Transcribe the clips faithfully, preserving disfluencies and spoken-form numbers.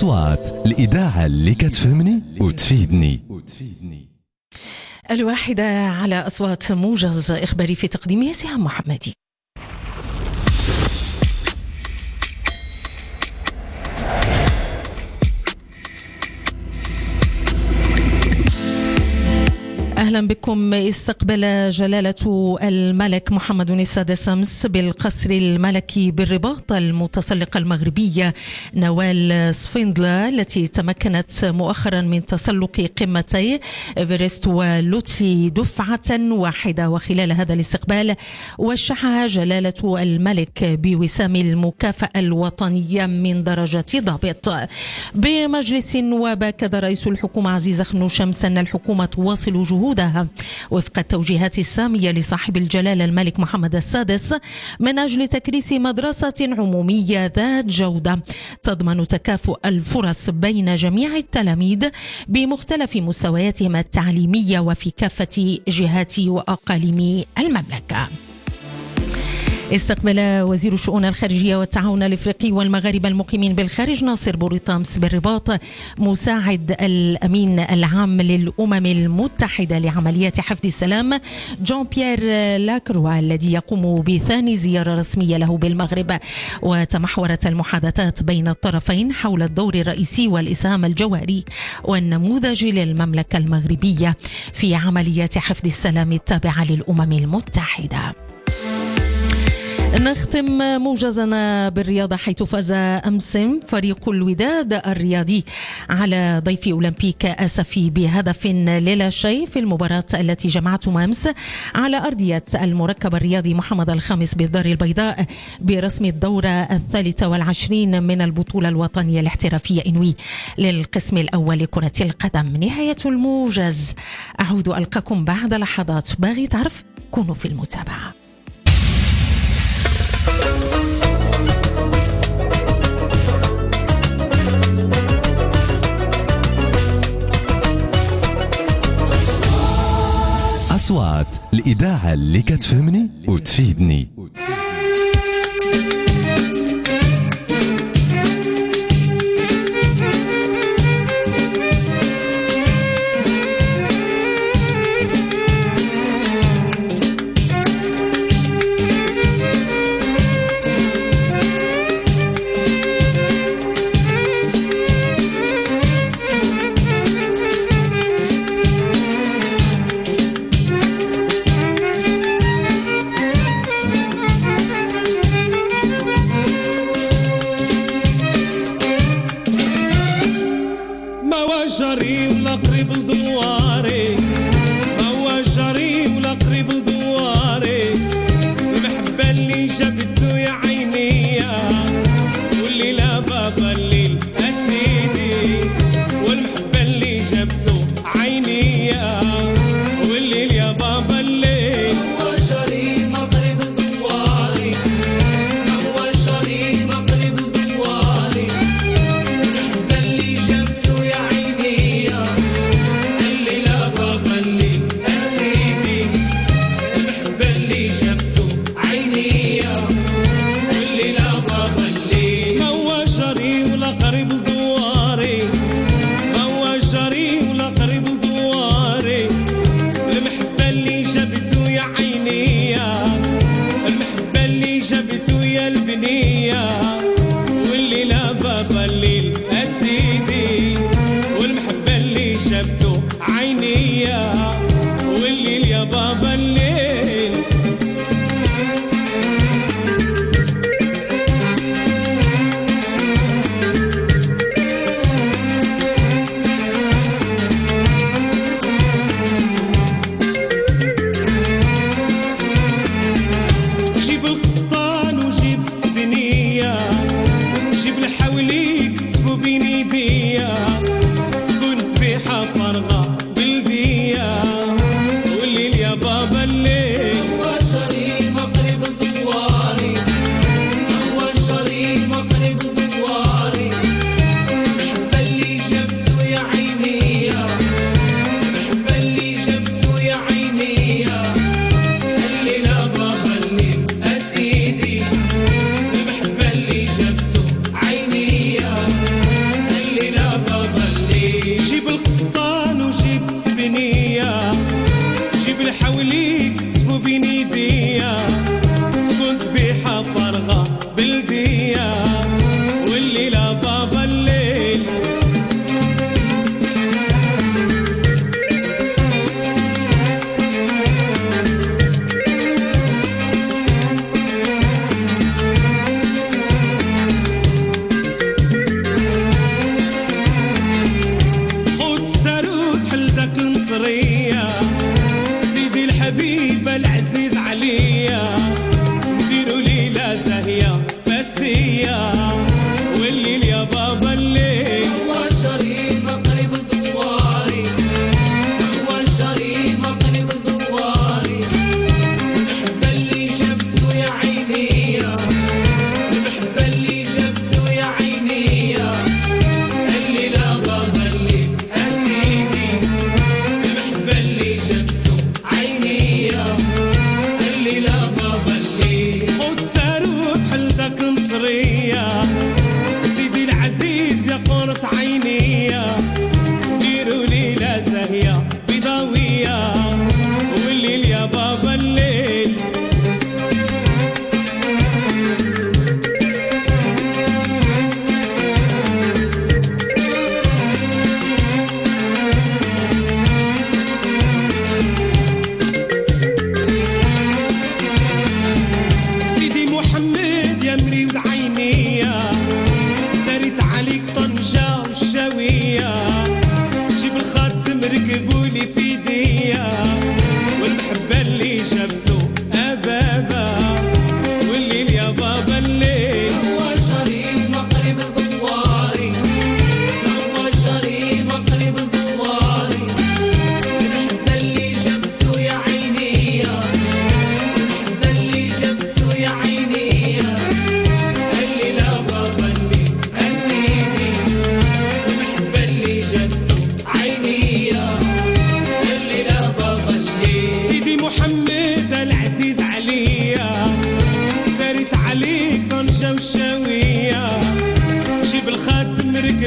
أصوات الإذاعة اللي كتفهمني وتفيدني. الواحدة على أصوات موجز إخباري في تقديمه سهام محمدي. أهلا بكم. استقبل جلالة الملك محمد السادس أمس بالقصر الملكي بالرباط المتسلقة المغربية نوال سفندلة التي تمكنت مؤخرا من تسلق قمتي إيفرست ولوتسي دفعة واحدة. وخلال هذا الاستقبال وشحها جلالة الملك بوسام المكافأة الوطنية من درجة ضابط. بمجلس النواب أكد رئيس الحكومة عزيز خنوشمس أن الحكومة تواصل جهود وفق التوجيهات السامية لصاحب الجلالة الملك محمد السادس من أجل تكريس مدرسة عمومية ذات جودة تضمن تكافؤ الفرص بين جميع التلاميذ بمختلف مستوياتهم التعليمية وفي كافة جهات وأقاليم المملكة. استقبل وزير الشؤون الخارجية والتعاون الإفريقي والمغاربة المقيمين بالخارج ناصر بوريطامس بالرباط مساعد الأمين العام للأمم المتحدة لعمليات حفظ السلام جون بيير لاكروا الذي يقوم بثاني زيارة رسمية له بالمغرب. وتمحورت المحادثات بين الطرفين حول الدور الرئيسي والإسهام الجوهري والنموذجي للمملكة المغربية في عمليات حفظ السلام التابعة للأمم المتحدة. نختم موجزنا بالرياضة حيث فاز أمس فريق الوداد الرياضي على ضيف أولمبيك أسفي بهدف للا شيء في المباراة التي جمعتهم أمس على أرضية المركب الرياضي محمد الخامس بالدار البيضاء برسم الدورة الثالثة والعشرين من البطولة الوطنية الاحترافية إنوي للقسم الأول لكرة القدم. نهاية الموجز. أعود ألقاكم بعد لحظات. باغي تعرف؟ كونوا في المتابعة. أصوات الإذاعة اللي كتفهمني وتفيدني.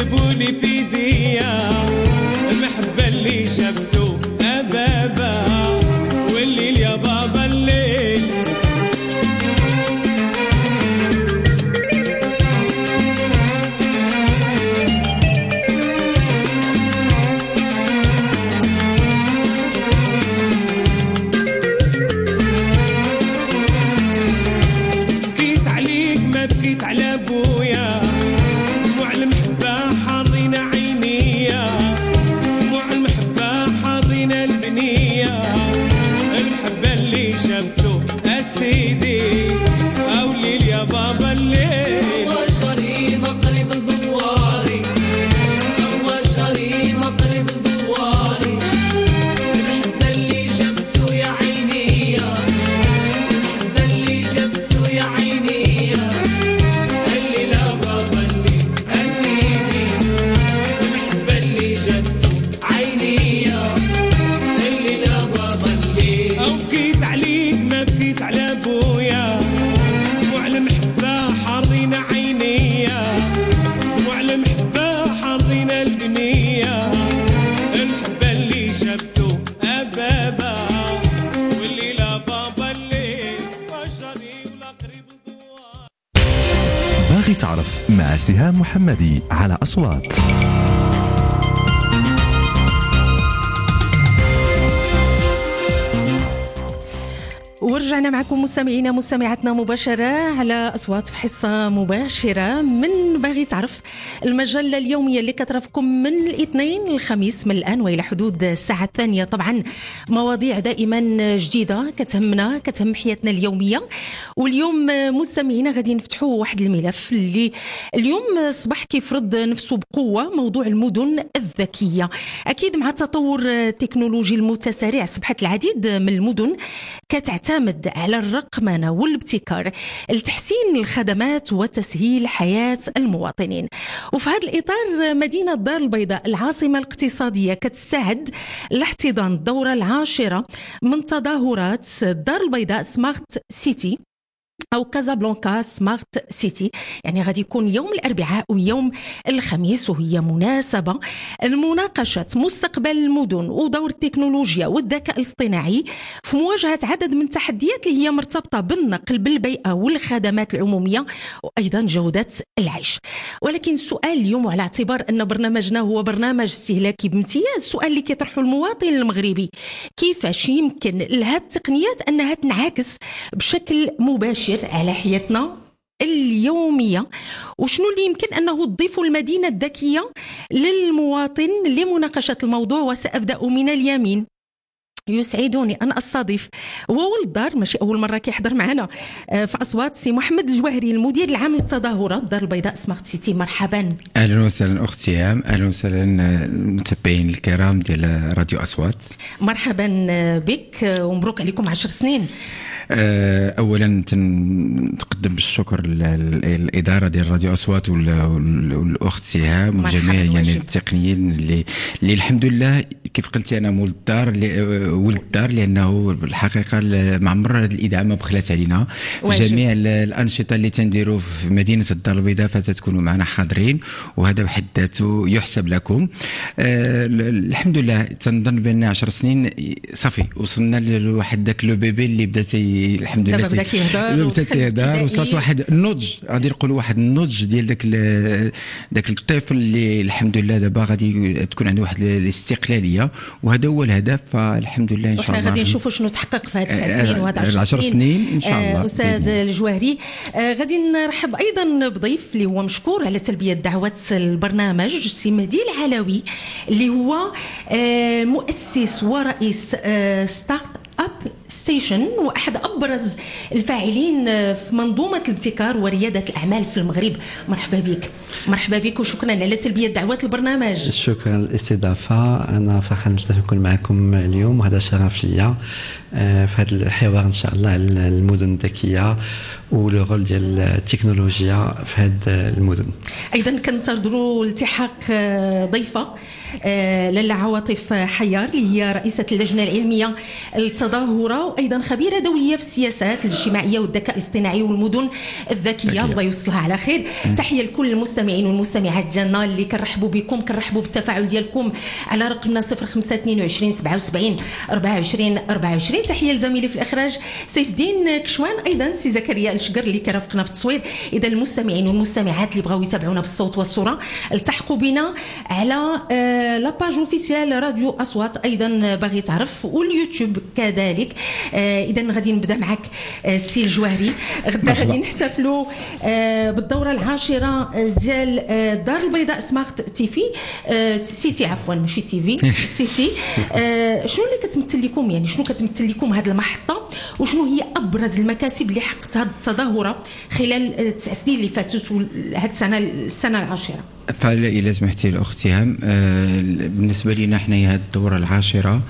وتكتبولي في ايديا المحبة اللي جبتو أبابا والليل يا بابا الليل بكيت عليك ما بكيت على ابويا دموع المحبة حاضنة عينيا دموع المحبة حاضنة البنية المحبة اللي جبتو أسيدي أو ليل يا بابا الليل هو شري مقرب الدواري هو شري مقرب الدواري المحبة اللي جبتو يا عيني المحبة اللي جبتو يا عيني اللي لا بابا اللي أسيدي المحبة اللي جبتو عيني اللي لا بابا اللي أو بكيت عليك ما بكيت على أبويا دموع المحبة حاضنة عينيا دموع المحبة حاضنة البنية المحبة اللي جبتو أبابا واللي لا بابا الليل بشري ولا قريب الضوء. باغي تعرف مع سهام محمدي على أصوات. ورجعنا معكم مستمعينا مستمعاتنا مباشرة على أصوات في حصة مباشرة من باغي تعرف، المجلة اليومية اللي كترافقكم من الاثنين للخميس من الآن وإلى حدود الساعة الثانية. طبعا مواضيع دائما جديدة كتهمنا كتهم حياتنا اليومية. واليوم مستمعينا غادي نفتحوا واحد الملف اللي اليوم صباح كيفرض نفسه بقوة، موضوع المدن الذكية. أكيد مع التطور التكنولوجي المتسارع أصبحت العديد من المدن كتعتمد على الرقمنة والابتكار لتحسين الخدمات وتسهيل حياة المواطنين. وفي هذا الإطار مدينة الدار البيضاء العاصمة الاقتصادية كتستعد لاحتضان الدورة العاشرة من تظاهرات الدار البيضاء سمارت سيتي أو كازابلانكا سمارت سيتي. يعني غادي يكون يوم الأربعاء ويوم الخميس، وهي مناسبة لمناقشة مستقبل المدن ودور التكنولوجيا والذكاء الاصطناعي في مواجهة عدد من التحديات اللي هي مرتبطة بالنقل بالبيئة والخدمات العمومية وأيضا جودة العيش. ولكن السؤال اليوم، على اعتبار أن برنامجنا هو برنامج استهلاكي بامتياز، السؤال اللي كيطرحه المواطن المغربي كيفاش يمكن لهذه التقنيات أنها تنعكس بشكل مباشر على حياتنا اليومية، وشنو اللي يمكن أنه تضيفه المدينة الذكية للمواطن لمناقشة الموضوع. وسأبدأ من اليمين. يسعدني أن أستضيف هو ولد الدار، ماشي أول مرة كيحضر معنا في أصوات، سي محمد الجواهري المدير العام للتظاهرات الدار البيضاء سمارت سيتي. مرحبا. أهلا وسهلا أختي سهام، أهلا وسهلا المتابعين الكرام ديال راديو أصوات. مرحبا بك ومبروك عليكم عشر سنين. اولا تقدم بالشكر للاداره ديال راديو اصوات والاخت سهام والجميع يعني التقنيين اللي اللي الحمد لله كيف قلتي انا مول الدار ولد الدار، لانه الحقيقه ما عمر هذه الاذاعه ما بخلات علينا. جميع الانشطه اللي تنديروا في مدينه الدار البيضاء فتكونوا معنا حاضرين، وهذا بحد ذاته يحسب لكم. أه الحمد لله تنظن بان عشر سنين صافي وصلنا لواحد ذاك لو بيبي اللي بدات الحمد لله بدا كيهضر بدا كيهضر وصلت واحد النضج، غادي نقولوا واحد النضج ديال داك داك الطفل اللي الحمد لله دابا غادي تكون عنده واحد الاستقلاليه، وهذا هو الهدف. فالحمد لله ان شاء الله احنا غادي نشوفوا شنو تحقق في هاد التسع سنين وهاد عشر سنين, سنين ان شاء الله. استاذ الجواهري، آه غادي نرحب ايضا بضيف اللي هو مشكور على تلبيه دعوه البرنامج، سي مهدي العلوي اللي هو آه مؤسس ورئيس آه ستارت اب ستيشن واحد ابرز الفاعلين في منظومه الابتكار ورياده الاعمال في المغرب. مرحبا بك. مرحبا بك وشكرا على تلبيه دعوات البرنامج. شكرا للاستضافه، انا فرحان بزاف نكون معكم اليوم وهذا شرف ليا في هذا الحوار ان شاء الله على المدن الذكيه ولو رول ديال التكنولوجيا في هذه المدن. ايضا كنتظروا التحاق ضيفه لاله عواطف حيار اللي هي رئيسه اللجنه العلميه التظاهرات وايضا خبيره دوليه في السياسات الاجتماعيه والذكاء الاصطناعي والمدن الذكيه. الله يوصلها على خير. تحيه لكل المستمعين والمستمعات ديالنا اللي كنرحبوا بكم، كنرحبوا بالتفاعل ديالكم على رقمنا صفر خمسة اثنين وعشرين سبعة وسبعين أربعة وعشرين أربعة وعشرين. تحيه لزميلي في الاخراج سيف الدين كشوان، ايضا سي زكريا الشقر اللي كيرافقنا في التصوير. اذا المستمعين والمستمعات اللي بغاو يتابعونا بالصوت والصوره التحقوا بنا على آه لاباج اوفيسيال راديو اصوات، ايضا باغي تعرف، واليوتيوب كذلك. آه اذا غادي نبدا معك آه السي الجوهري. غدا غادي نحتفلوا آه بالدوره العاشره ديال آه الدار البيضاء سمارت تيفي آه سيتي، عفوا ماشي تيفي سيتي. آه شنو اللي كتمثل لكم، يعني شنو كتمثل لكم هذه المحطه، وشنو هي ابرز المكاسب اللي حققت هذه التظاهره خلال التسع سنين اللي فاتت وهذه السنه السنه العاشره؟ فإذا سمحتي الأخت هام، بالنسبة لنا حنا هذه الدورة العاشرة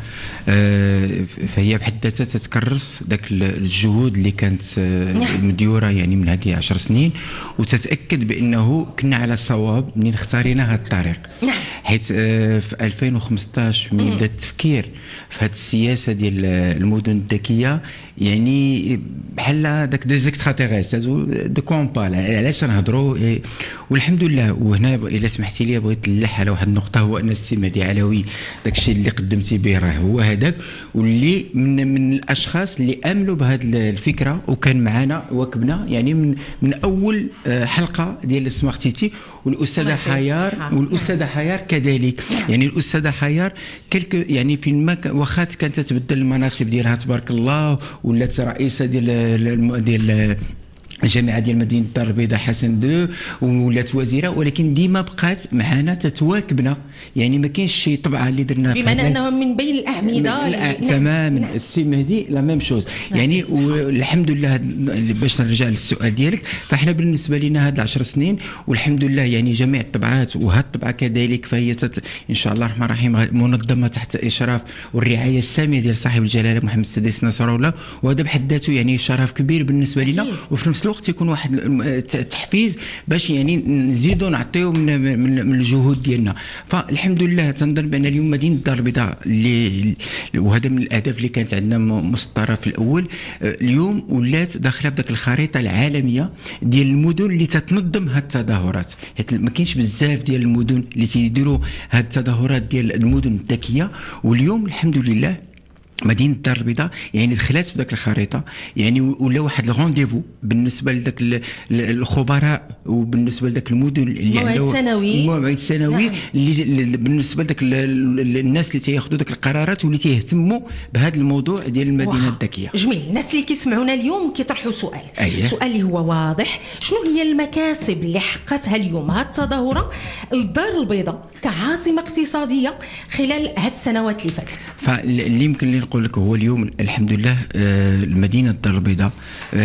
فهي بحد ذاتها تتكرس ذاك الجهود اللي كانت مديورة يعني من هذه عشر سنين، وتتأكد بأنه كنا على صواب من اختارنا هذا الطريق. حيث في ألفين وخمسطاش من بدا التفكير في هذه السياسة ديال المدن الذكية، يعني بحال داك دي زيكستراتيريست دو كومبال علاش نهضروا. والحمد لله. وهنا الا سمحتي لي بغيت نلح على واحد النقطه، هو ان السي مهدي علوي داك الشيء اللي قدمتي به راه هو هذاك، واللي من من الاشخاص اللي امنوا بهذه الفكره وكان معنا واكبنا يعني من من اول حلقه ديال السمارت سيتي. والاستاذه حيار والاستاذه حيار كذلك، يعني الاستاذه حيار كلك يعني فين ما واخا كانت تتبدل المناصب ديالها تبارك الله، ولات رئيسه ديال ديال الجامعه ديال مدينه الدار البيضاء حسن دو، ولات وزيره، ولكن ديما بقات معنا تتواكبنا. يعني ما كاينش شي طبعه اللي درنا بمعنى انهم من بين الاعمده. تماما. السي مهدي لا ميم شوز يعني. والحمد لله باش نرجع للسؤال ديالك، فاحنا بالنسبه لنا هاد العشر سنين والحمد لله يعني جميع الطبعات وهاد الطبعه كذلك فهي تت... ان شاء الله الرحمن الرحيم منظمه تحت اشراف والرعايه الساميه ديال صاحب الجلاله محمد السادس نصر الله، وهذا بحد ذاته يعني شرف كبير بالنسبه لنا. وفي نفس الوقت يكون واحد التحفيز باش يعني نزيدوا نعطيو من, من, من الجهود ديالنا. فالحمد لله تنظن بان اليوم مدينه الدار البيضاء اللي وهذا من الاهداف اللي كانت عندنا مسطره في الاول، اليوم ولات داخله بداك الخريطه العالميه ديال المدن اللي تتنظم هذه التظاهرات. ما كاينش بزاف ديال المدن اللي تيديروا هذه التظاهرات ديال المدن الذكيه، واليوم الحمد لله مدينه الدار البيضاء يعني دخلت في ذاك الخريطه، يعني ولا واحد الرونديفو بالنسبه لذاك الخبراء وبالنسبه لذاك المدن اللي موعد سنوي موعد سنوي نعم. اللي بالنسبه لذاك الناس اللي تياخذوا ذاك القرارات واللي تيهتموا بهذا الموضوع ديال المدينه الذكيه. جميل. الناس اللي كيسمعونا اليوم كيطرحوا سؤال أيه. السؤال اللي هو واضح، شنو هي المكاسب اللي حققتها اليوم هذه التظاهره الدار البيضاء كعاصمه اقتصاديه خلال هذه السنوات اللي فاتت؟ فاللي يمكن نقول لك هو اليوم الحمد لله المدينه الدار البيضاء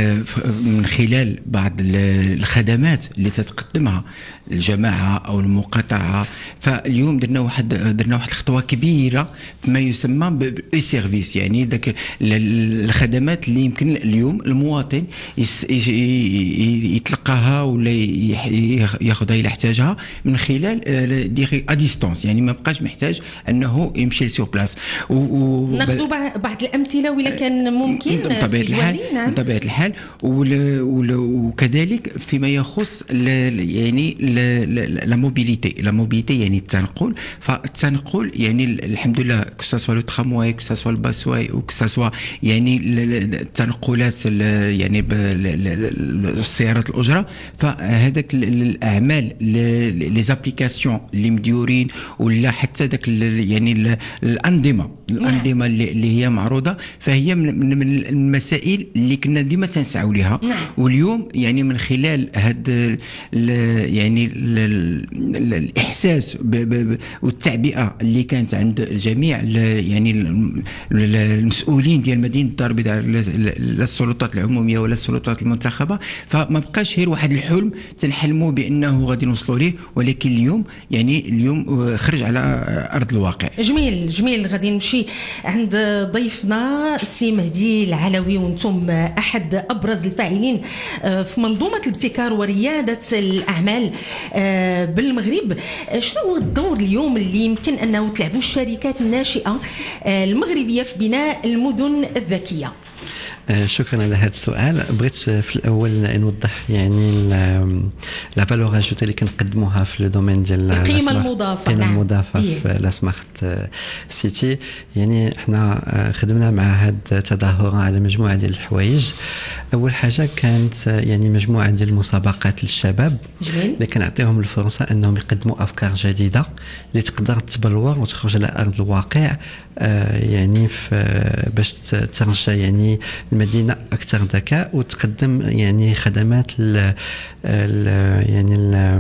من خلال بعض الخدمات اللي تتقدمها الجماعه او المقاطعه، فاليوم درنا واحد درنا واحد الخطوه كبيره فيما يسمى باي سيرفيس، يعني ذاك الخدمات اللي يمكن اليوم المواطن يتلقاها ولا ياخذها الى احتاجها من خلال ديري ا ديستانس، يعني ما بقاش محتاج انه يمشي سور بلاص. ناخذوا بعض الامثله ولا كان ممكن بطبيعه الحال. نعم. بطبيعه الحال. وكذلك فيما يخص يعني لا موبيليتي لا موبيليتي يعني التنقل. فالتنقل يعني الحمد لله كساسوا لو ترامواي كساسوا الباسواي وكساسوا يعني التنقلات يعني السيارات الاجره، فهذاك الاعمال لي زابليكاسيون اللي مديورين ولا حتى ذاك يعني الانظمه الانظمه اللي هي معروضه، فهي من, من المسائل اللي كنا ديما تنسعوا لها. نعم. واليوم يعني من خلال هذا يعني ال ال الاحساس والتعبئه اللي كانت عند الجميع يعني المسؤولين ديال مدينه الدار البيضاء، لا السلطات العموميه ولا السلطات المنتخبه، فما بقاش غير واحد الحلم تنحلموا بانه غادي نوصلوا ليه، ولكن اليوم يعني اليوم خرج على ارض الواقع. جميل جميل. غادي نمشي عند ضيفنا سي مهدي العلوي، وانتم احد ابرز الفاعلين في منظومه الابتكار ورياده الاعمال بالمغرب. شنو هو الدور اليوم اللي يمكن انه تلعبوا الشركات الناشئه المغربيه في بناء المدن الذكيه؟ شكرا على هذا السؤال. بغيت في الاول نوضح يعني لا فالور اجوتي اللي كنقدموها في لو دومين ديال القيمه المضافه. القيمه المضافه نعم. في لا سمارت سيتي، يعني احنا خدمنا مع هذه التظاهره على مجموعه ديال الحوايج. اول حاجه كانت يعني مجموعه ديال المسابقات للشباب جميل. اللي كنعطيهم الفرصه انهم يقدموا افكار جديده اللي تقدر تبلور وتخرج على ارض الواقع، يعني باش ترجع يعني المدينة أكثر ذكاء وتقدم يعني خدمات ل يعني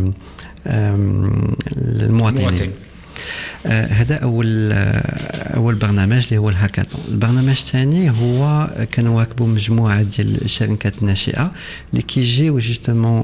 المواطنين. آه هذا أول آه أول برنامج اللي هو الهاكاثون. البرنامج الثاني هو كنواكبوا مجموعة ديال الشركات الناشئة اللي كيجيو جوستومون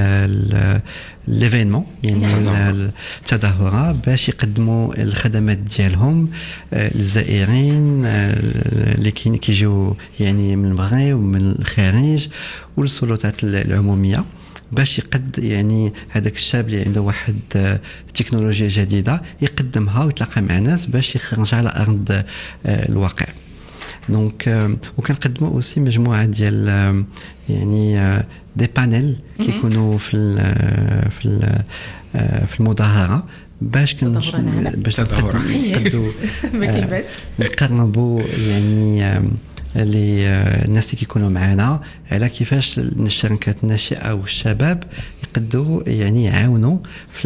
ليفينمون يعني التظاهرة باش يقدموا الخدمات ديالهم آه للزائرين آه اللي كيجيو يعني من المغرب ومن الخارج والسلطات العمومية، باش يقد يعني هذاك الشاب اللي عنده واحد تكنولوجيا جديده يقدمها ويتلاقى مع ناس باش يخرج على ارض الواقع. دونك وكنقدموا اوسي مجموعه ديال يعني دي بانيل كيكونوا في ال في ال في المظاهره باش كن باش نقدروا نقربوا يعني اللي الناس اللي كيكونوا معنا على كيفاش الشركات الناشئه والشباب يقدروا يعني يعاونوا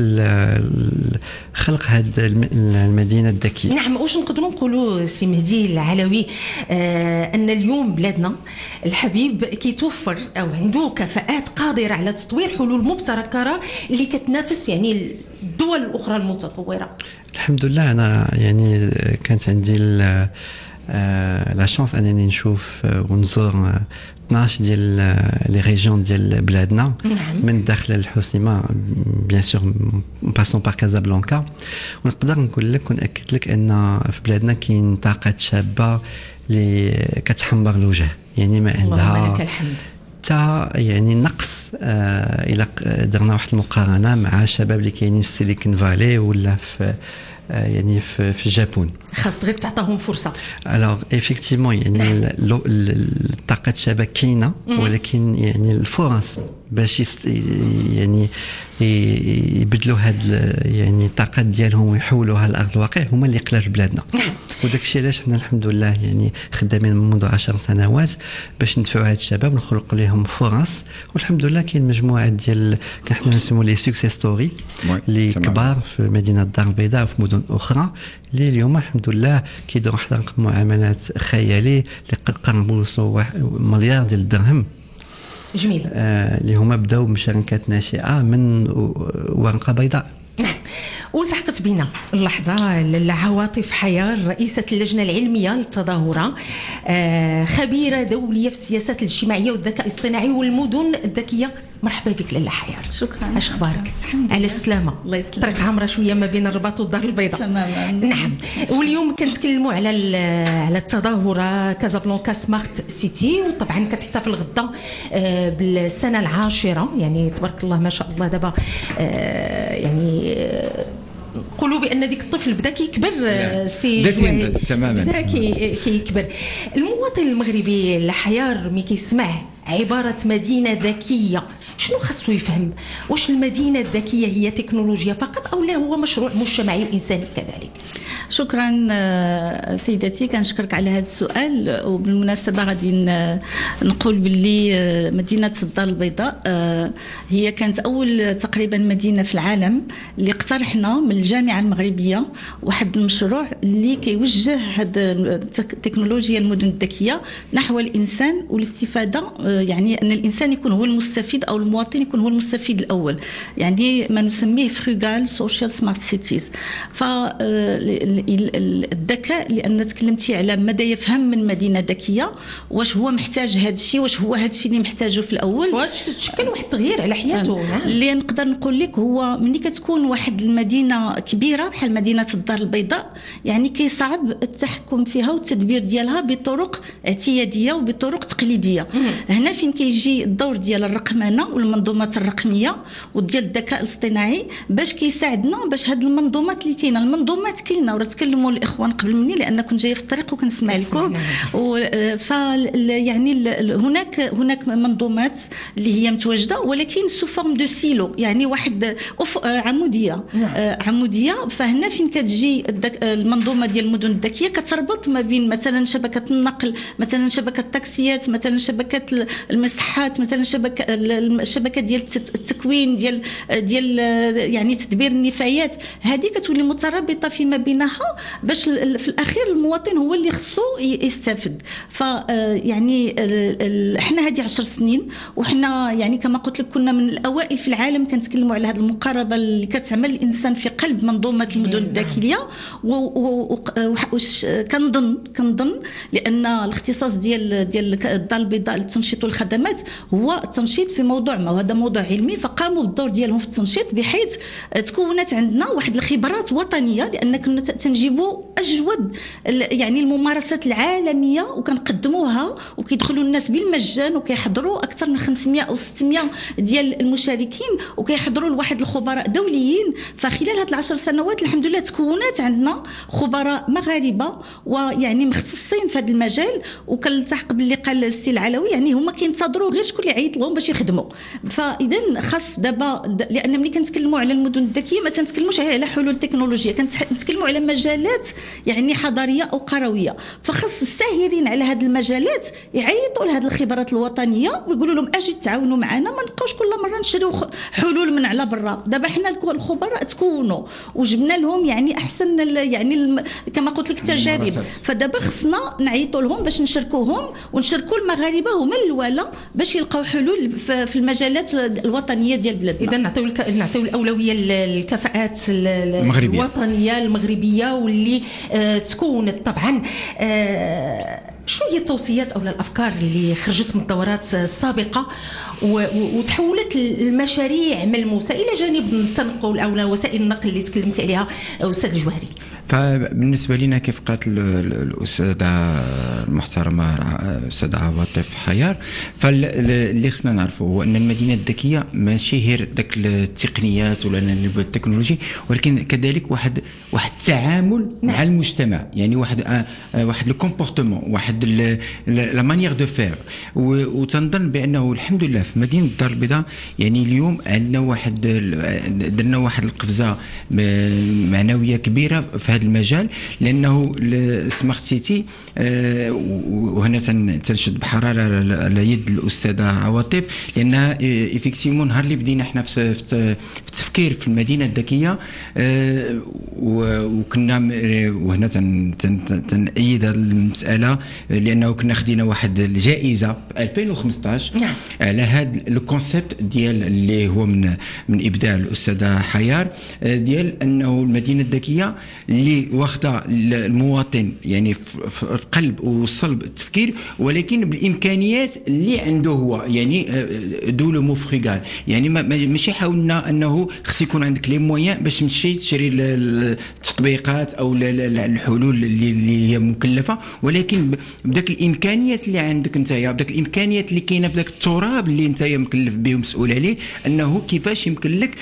في خلق هذه المدينه الذكيه. نعم، واش نقدروا نقولوا سي مهدي العلوي آه ان اليوم بلادنا الحبيب كيتوفر او عنده كفاءات قادره على تطوير حلول مبتكره اللي كتنافس يعني الدول الاخرى المتطوره؟ الحمد لله. انا يعني كانت عندي آه لا شانس انني نشوف آه ونزور آه اثناش ديال لي ريجيون ديال بلادنا نعم. من داخل الحسيمه بيان سور باسون بار كازابلانكا، ونقدر نقول لك وناكد لك ان في بلادنا كاين طاقات شابه اللي كتحمر الوجه، يعني ما عندها اللهم لك الحمد تا يعني نقص آه الى درنا واحد المقارنه مع الشباب اللي كاينين في سيليكون فالي ولا في يعني في في اليابان. خاص غير تعطيهم فرصه. الوغ ايفيكتيفمون يعني الطاقه الشابه كاينه، ولكن يعني الفرص باش يعني يبدلوا هاد يعني الطاقات ديالهم ويحولوها لارض الواقع هما اللي قلال في بلادنا. وداك الشيء علاش حنا الحمد لله يعني خدامين منذ عشر سنوات باش ندفعوا هاد الشباب ونخلقوا لهم فرص، والحمد لله كاين مجموعه ديال حنا نسميو لي سكسيس ستوري اللي كبار في مدينه الدار البيضاء وفي مدن اخرى اللي اليوم الحمد لله كيديروا واحد رقم معاملات خيالي اللي قربوا يوصلوا مليار ديال الدرهم. جميل. آه اللي هما بداو بشركات ناشئه من ورقه بيضاء. نعم. والتحقت بنا اللحظة العواطف حيار رئيسة اللجنة العلمية للتظاهرة، آه خبيرة دولية في السياسات الاجتماعية والذكاء الاصطناعي والمدن الذكية. مرحبا بك لاله حيار. شكرا. اش اخبارك؟ على السلامه. الله يسلمك. راك عامره شويه ما بين الرباط والدار البيضاء. تماما. نعم. واليوم كنتكلموا على على التظاهره كازابلانكا سمارت سيتي، وطبعا كتحتفل غدا بالسنه العاشره، يعني تبارك الله ما شاء الله. دابا يعني نقولوا بان ديك الطفل بدا كيكبر سي جوهي تماما بدا كيكبر. المواطن المغربي الحيار ملي كيسمع عبارة مدينة ذكية شنو خاصو يفهم؟ واش المدينة الذكية هي تكنولوجيا فقط أو لا هو مشروع مجتمعي وإنساني كذلك؟ شكرا سيدتي، كنشكرك على هذا السؤال. وبالمناسبة غادي نقول باللي مدينة الدار البيضاء هي كانت أول تقريبا مدينة في العالم اللي اقترحنا من الجامعة المغربية واحد المشروع اللي كيوجه هذه التكنولوجيا المدن الذكية نحو الإنسان والاستفادة، يعني أن الإنسان يكون هو المستفيد أو المواطن يكون هو المستفيد الأول، يعني ما نسميه فروغال سوشيال سمارت سيتيز. ف الذكاء، لان تكلمتي على ماذا يفهم من مدينه ذكيه، واش هو محتاج هذا الشيء، واش هو هذا الشيء اللي محتاجه في الاول، واش تشكل واحد التغيير على حياته. نعم. اللي نقدر نقول لك هو ملي كتكون واحد المدينه كبيره بحال مدينه الدار البيضاء، يعني كيصعب التحكم فيها والتدبير ديالها بطرق اعتياديه وبطرق تقليديه. مم. هنا فين كيجي الدور ديال الرقمنه والمنظومات الرقميه وديال الذكاء الاصطناعي باش كيساعدنا باش هاد المنظومات اللي كاينه، المنظومات كاينه وراه تكلموا الاخوان قبل مني لان كنت جايه في الطريق وكنسمع لكم. ف يعني هناك هناك منظومات اللي هي متواجده ولكن سو فورم دو سيلو، يعني واحد عموديه. نعم. عموديه. فهنا فين كتجي المنظومه ديال المدن الذكيه كتربط ما بين مثلا شبكه النقل، مثلا شبكه التاكسيات، مثلا شبكه المصحات، مثلا شبكه الشبكه ديال التكوين ديال ديال يعني تدبير النفايات، هذه كتولي مترابطه فيما بينها باش في الاخير المواطن هو اللي خصو يستافد. ف يعني احنا هذه عشر سنين وحنا يعني كما قلت لك كنا من الاوائل في العالم كنتكلموا على هذه المقاربه اللي كتعمل الانسان في قلب منظومه المدن الذكيه. وكنظن كنظن لان الاختصاص ديال ديال الدار البيضاء للتنشيط والخدمات هو التنشيط في موضوع ما، وهذا موضوع علمي، فقاموا بالدور ديالهم في التنشيط بحيث تكونت عندنا واحد الخبرات وطنيه، لان كنا تنجيبوا اجود يعني الممارسات العالميه وكنقدموها وكيدخلوا الناس بالمجان وكيحضروا اكثر من خمسمائة او ستمائة ديال المشاركين وكيحضروا لواحد الخبراء دوليين. فخلال هذه العشر سنوات الحمد لله تكونت عندنا خبراء مغاربه ويعني مختصين في هذا المجال، وكنلتحق باللي قال السي العلوي يعني هما كينتظروا غير شكون اللي يعيط لهم باش يخدموا. فاذا خاص دابا، لان ملي كنتكلموا على المدن الذكيه ما تنتكلموش على حلول تكنولوجيه، كنتكلموا على مجالات يعني حضاريه او قرويه. فخاص الساهرين على هذه المجالات يعيطوا لهذه الخبرات الوطنيه ويقولوا لهم اجي تعاونوا معنا، ما نبقاوش كل مره نشريو حلول من على برا. دابا حنا الخبراء تكونوا وجبنا لهم يعني احسن يعني كما قلت لك التجارب، فدابا خصنا نعيطوا لهم باش نشاركوهم ونشاركوا المغاربه هما الوالا باش يلقاو حلول في المجالات الوطنيه ديال بلادنا. اذا نعطيو نعطيو الاولويه للكفاءات المغربيه الوطنيه المغربيه واللي آه تكونت طبعا. آه شو هي التوصيات او الافكار اللي خرجت من الدورات السابقه وتحولت المشاريع ملموسه الى جانب التنقل او وسائل النقل اللي تكلمت عليها استاذ الجوهري؟ فبالنسبه لنا كيف قالت الاستاذه المحترمه الاستاذه عواطف حيار، فاللي خصنا نعرفه هو ان المدينه الذكيه ماشي غير داك التقنيات ولا التكنولوجي، ولكن كذلك واحد واحد التعامل مع المجتمع، يعني واحد واحد الكومبورتمون، واحد لا مانيير دو فير. وتنظن بانه الحمد لله في مدينه الدار البيضاء يعني اليوم عندنا واحد درنا واحد القفزه معنويه كبيره في هذا المجال، لانه السمارت سيتي وهنا تنشد بحراره على يد الاستاذه عواطف، لانها ايفيكتيفمون نهار اللي بدينا احنا في التفكير في المدينه الذكيه وكنا وهنا تنأيد هذه المساله لانه كنا خدينا واحد الجائزه في ألفين وخمسطاش نعم. على هذا الكونسيبت ديال اللي هو من من ابداع الاستاذه حيار، ديال انه المدينه الذكيه اللي واخده المواطن يعني في قلب وصلب التفكير، ولكن بالامكانيات اللي عنده هو، يعني دو لو مو فريغال، يعني ماشي حاولنا انه خص يكون عندك لي مويان باش تمشي تشري التطبيقات او الحلول اللي هي مكلفه، ولكن بداك الامكانيات اللي عندك نتايا، بداك الامكانيات اللي كاينه في ذاك التراب اللي نتايا مكلف به ومسؤول عليه، انه كيفاش يمكن لك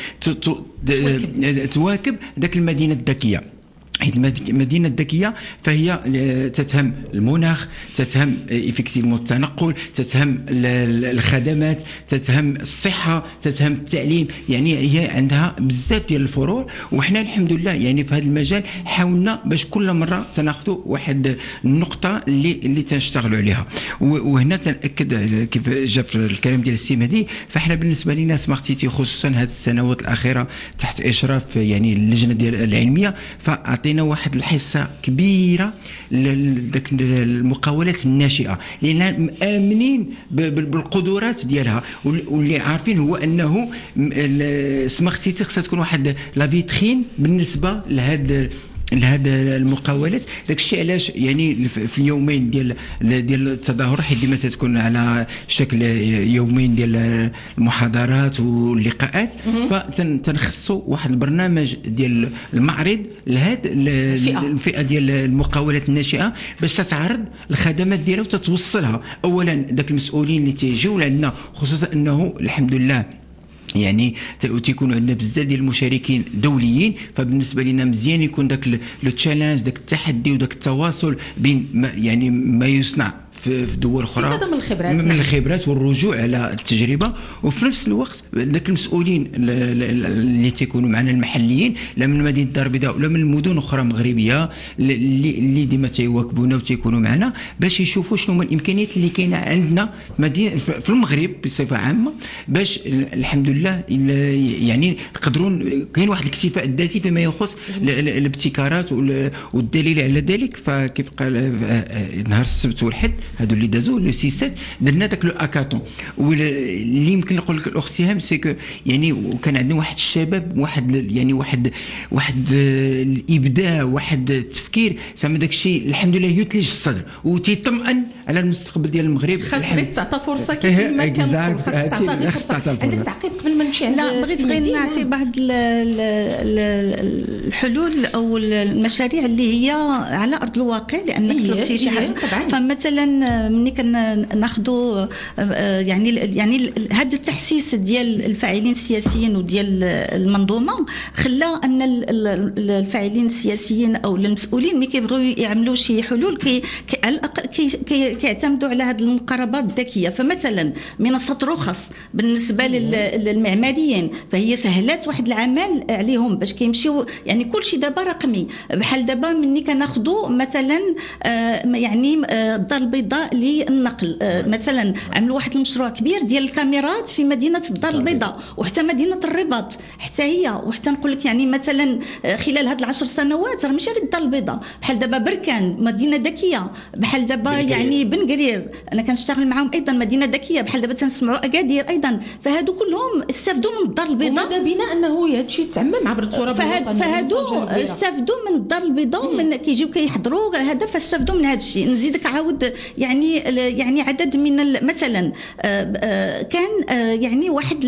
تواكب ذاك المدينه الذكيه. المدينة الذكية فهي تتهم المناخ، تتهم إفكتيفمون التنقل، تتهم الخدمات، تتهم الصحة، تتهم التعليم، يعني هي عندها بزاف ديال الفروع. وحنا الحمد لله يعني في هذا المجال حاولنا باش كل مرة تناخذوا واحد النقطة اللي اللي تنشتغلوا عليها. وهنا تنأكد كيف جا في الكلام ديال السي مهدي، فاحنا بالنسبة لنا سمارت سيتي خصوصا هذه السنوات الأخيرة تحت إشراف يعني اللجنة ديال العلمية، فأعطينا واحد الحصة كبيرة لذاك المقاولات الناشئة، لأننا مآمنين بالقدرات ديالها، واللي عارفين هو أنه سمارت سيتي خصها تكون واحد لا فيترين بالنسبة لهذا لهذا المقاولات. داك الشيء علاش يعني في اليومين ديال ديال التظاهر حيت ديما تكون على شكل يومين ديال المحاضرات واللقاءات، فتنخصوا واحد البرنامج ديال المعرض لهاد الفئه ديال المقاولات الناشئه باش تتعرض الخدمات ديالها وتتوصلها اولا داك المسؤولين اللي تيجيو لعندنا، خصوصا انه الحمد لله يعني تيكونوا عندنا بزاف ديال المشاركين دوليين، فبالنسبه لنا مزيان يكون داك لو تشالنج داك التحدي وداك التواصل بين ما يعني ما يصنع في دول اخرى من الخبرات من الخبرات والرجوع على التجربه، وفي نفس الوقت ذاك المسؤولين اللي تيكونوا معنا المحليين لا من مدينه الدار البيضاء ولا من المدن اخرى مغربيه اللي اللي ديما تيواكبونا وتيكونوا معنا باش يشوفوا شنو هما الامكانيات اللي كاينه عندنا مدينه في المغرب بصفه عامه، باش الحمد لله يعني نقدروا كاين واحد الاكتفاء الذاتي فيما يخص الابتكارات، والدليل على ذلك فكيف قال نهار السبت والحد هادو اللي دازو لو سي سبت درنا داك لو اكاطون. واللي يمكن نقول لك الاخت سهام سي كو يعني وكان عندنا واحد الشباب واحد يعني واحد واحد الابداع واحد التفكير زعما داك الشيء الحمد لله يثلج الصدر وتيطمئن على المستقبل ديال المغرب. خاص غير تعطى فرصه كيف ما كان خاص تعطى فرصه. عندك تعقيب قبل ما نمشي عند لا بغيت غير نعطي بعض الحلول او المشاريع اللي هي على ارض الواقع لانك طلبتي شي حاجه. فمثلا ملي كناخذوا يعني يعني هذا التحسيس ديال الفاعلين السياسيين وديال المنظومه خلى ان الفاعلين السياسيين او المسؤولين ملي كيبغيو يعملوا شي حلول كي على الاقل كيعتمدوا على هذه المقاربات الذكيه. فمثلا منصه رخص بالنسبه للمعماريين فهي سهلات واحد العمل عليهم باش كيمشيو يعني كل شيء دابا رقمي. بحال دابا ملي كناخذوا مثلا يعني الدار البيضاء للنقل مثلا عملوا واحد المشروع كبير ديال الكاميرات في مدينه الدار البيضاء وحتى مدينه الرباط حتى هي، وحتى نقول لك يعني مثلا خلال هاد العشر سنوات راه ماشي غير الدار البيضاء بحال دابا بركان مدينه ذكيه، بحال دابا يعني بن قرير انا كنشتغل معاهم ايضا مدينه ذكيه، بحال دابا تنسمعوا اكادير ايضا. فهادو كلهم استفدوا من الدار البيضاء وماذا بنا انه هادشي يتعمم عبر التراب الوطني. فهادو استفدوا من الدار البيضاء من كيجيو كيحضروا هذا فاستفدوا من هذا الشيء. نزيدك عاود يعني يعني عدد من مثلا كان يعني واحد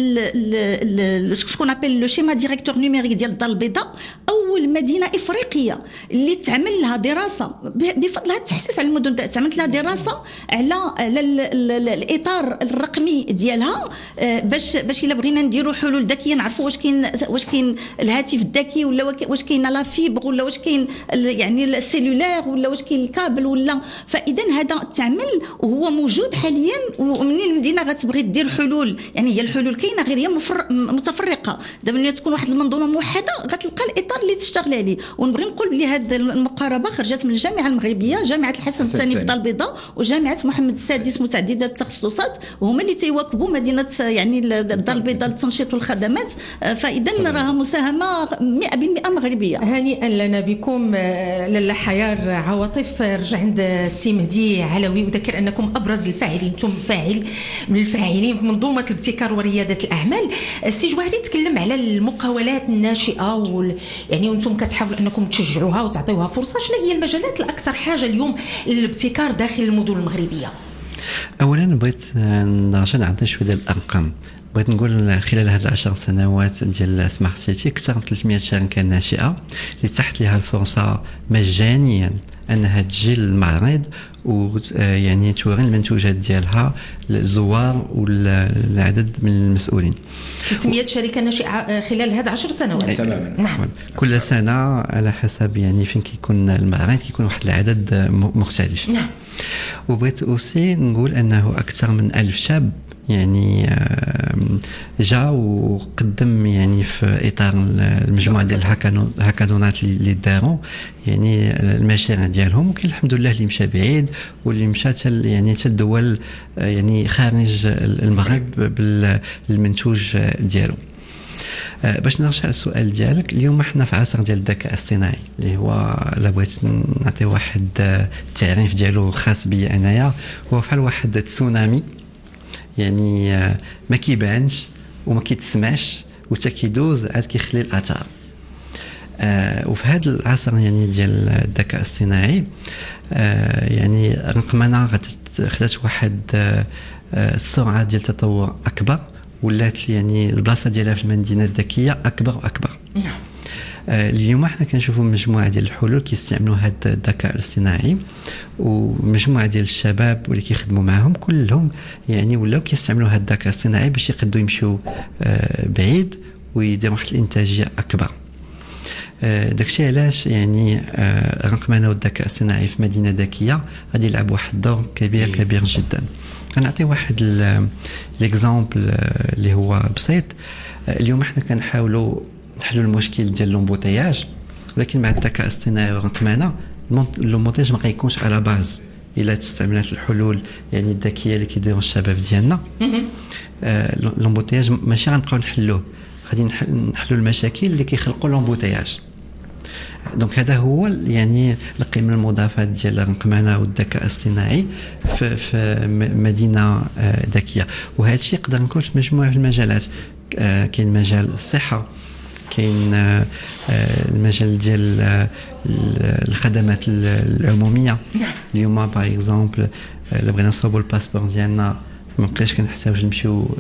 سكون ابل لو شيما ديريكتور نيميريك ديال الدار البيضاء اول مدينه افريقيه اللي تعمل لها دراسه بفضل هذا التحسيس على المدن، تعملت لها دراسه على على الاطار الرقمي ديالها باش باش الا بغينا نديروا حلول ذكيه نعرفوا واش كاين واش كاين الهاتف الذكي ولا واش كاين لا فيبر ولا واش كاين يعني السيلولار ولا واش كاين الكابل ولا. فاذا هذا تعمل وهو موجود حاليا، ومن المدينه غتبغي دير حلول يعني هي الحلول كاينه غير هي متفرقه. دابا ملي تكون واحد المنظومه موحده غتلقى الاطار اللي تشتغل عليه. ونبغي نقول بلي هذه المقاربه خرجت من الجامعه المغربيه، جامعه الحسن الثاني في الدار البيضاء وجامعه محمد السادس متعدده التخصصات، وهما اللي تيواكبوا مدينه يعني الدار البيضاء للتنشيط والخدمات. فاذا راها مساهمه مئة بالمئة مغربيه. هنيئا لنا بكم لاله حيار عواطف. رجع عند السي مهدي علوي وذكر انكم ابرز الفاعلين، انتم فاعل من الفاعلين في منظومه الابتكار ورياده الاعمال. السي جواهري تكلم على المقاولات الناشئه وال... يعني وانتم كتحاولوا انكم تشجعوها وتعطيوها فرصه. شنو هي المجالات الاكثر حاجه اليوم للابتكار داخل المدن المغربيه؟ اولا بغيت نرجع نعطي شويه ديال الارقام. بغيت نقول خلال هذه العشر سنوات ديال سمارت سيتي اكثر من ثلاثمئة شركه ناشئه اللي تحت لها الفرصه مجانيا انها تجي للمعرض ويعني توري المنتوجات ديالها للزوار والعدد من المسؤولين. ثلاثمئة شركه ناشئه خلال هذه عشر سنوات. نعم. كل سنه على حسب يعني فين كيكون المعرض كيكون واحد العدد مختلف. نعم. وبغيت اوسي نقول انه اكثر من ألف شاب يعني جا وقدم يعني في اطار المجموعه ديال الهاكاثونات اللي داروا يعني المشاريع ديالهم. وكاين الحمد لله اللي مشى بعيد واللي مشى يعني حتى الدول يعني خارج المغرب بالمنتوج ديالو. باش نرجع للسؤال ديالك، اليوم احنا في عصر ديال الذكاء الاصطناعي اللي هو الا بغيت نعطي واحد التعريف ديالو خاص بي انايا هو بحال واحد التسونامي يعني ما كيبانش وما كيتسمعش وتا كيدوز عاد كيخلي الاثار. آه وفي هذا العصر يعني ديال الذكاء الاصطناعي آه يعني رقمنه خدات واحد آه السرعه ديال التطور اكبر، ولات يعني البلاصه ديالها في المدينه الذكيه اكبر واكبر. نعم. اليوم احنا كنشوفوا مجموعه ديال الحلول كيستعملوا هذا الذكاء الاصطناعي، ومجموعه ديال الشباب واللي كيخدموا معهم كلهم يعني ولاو كيستعملوا هذا الذكاء الاصطناعي باش يقدروا يمشيو بعيد ويديروا واحد الانتاجيه اكبر. داكشي علاش يعني الرقمنه والذكاء الاصطناعي في مدينه ذكيه غادي يلعب واحد الدور كبير كبير جدا. غنعطي واحد ليكزامبل اللي هو بسيط. اليوم احنا كنحاولوا نحلوا المشكل ديال لومبوتياج، ولكن مع الذكاء الاصطناعي والرقمنه اللومبوتياج ما غيكونش على باز الا تستعملت الحلول يعني الذكيه اللي كيديروا الشباب ديالنا. اللومبوتياج ماشي غنبقاو نحلوه، غادي نحلوا المشاكل اللي كيخلقوا لومبوتياج. دونك هذا هو يعني القيمه المضافه ديال الرقمنه والذكاء الاصطناعي في, في مدينه ذكيه. وهذا الشيء يقدر نكون في مجموعه المجالات. كاين مجال الصحه، كاين المجال ديال الخدمات العموميه. اليوم باغ اكزومبل الا بغينا نصوبوا الباسبور ديالنا ما بقيناش كنحتاجوا نمشيو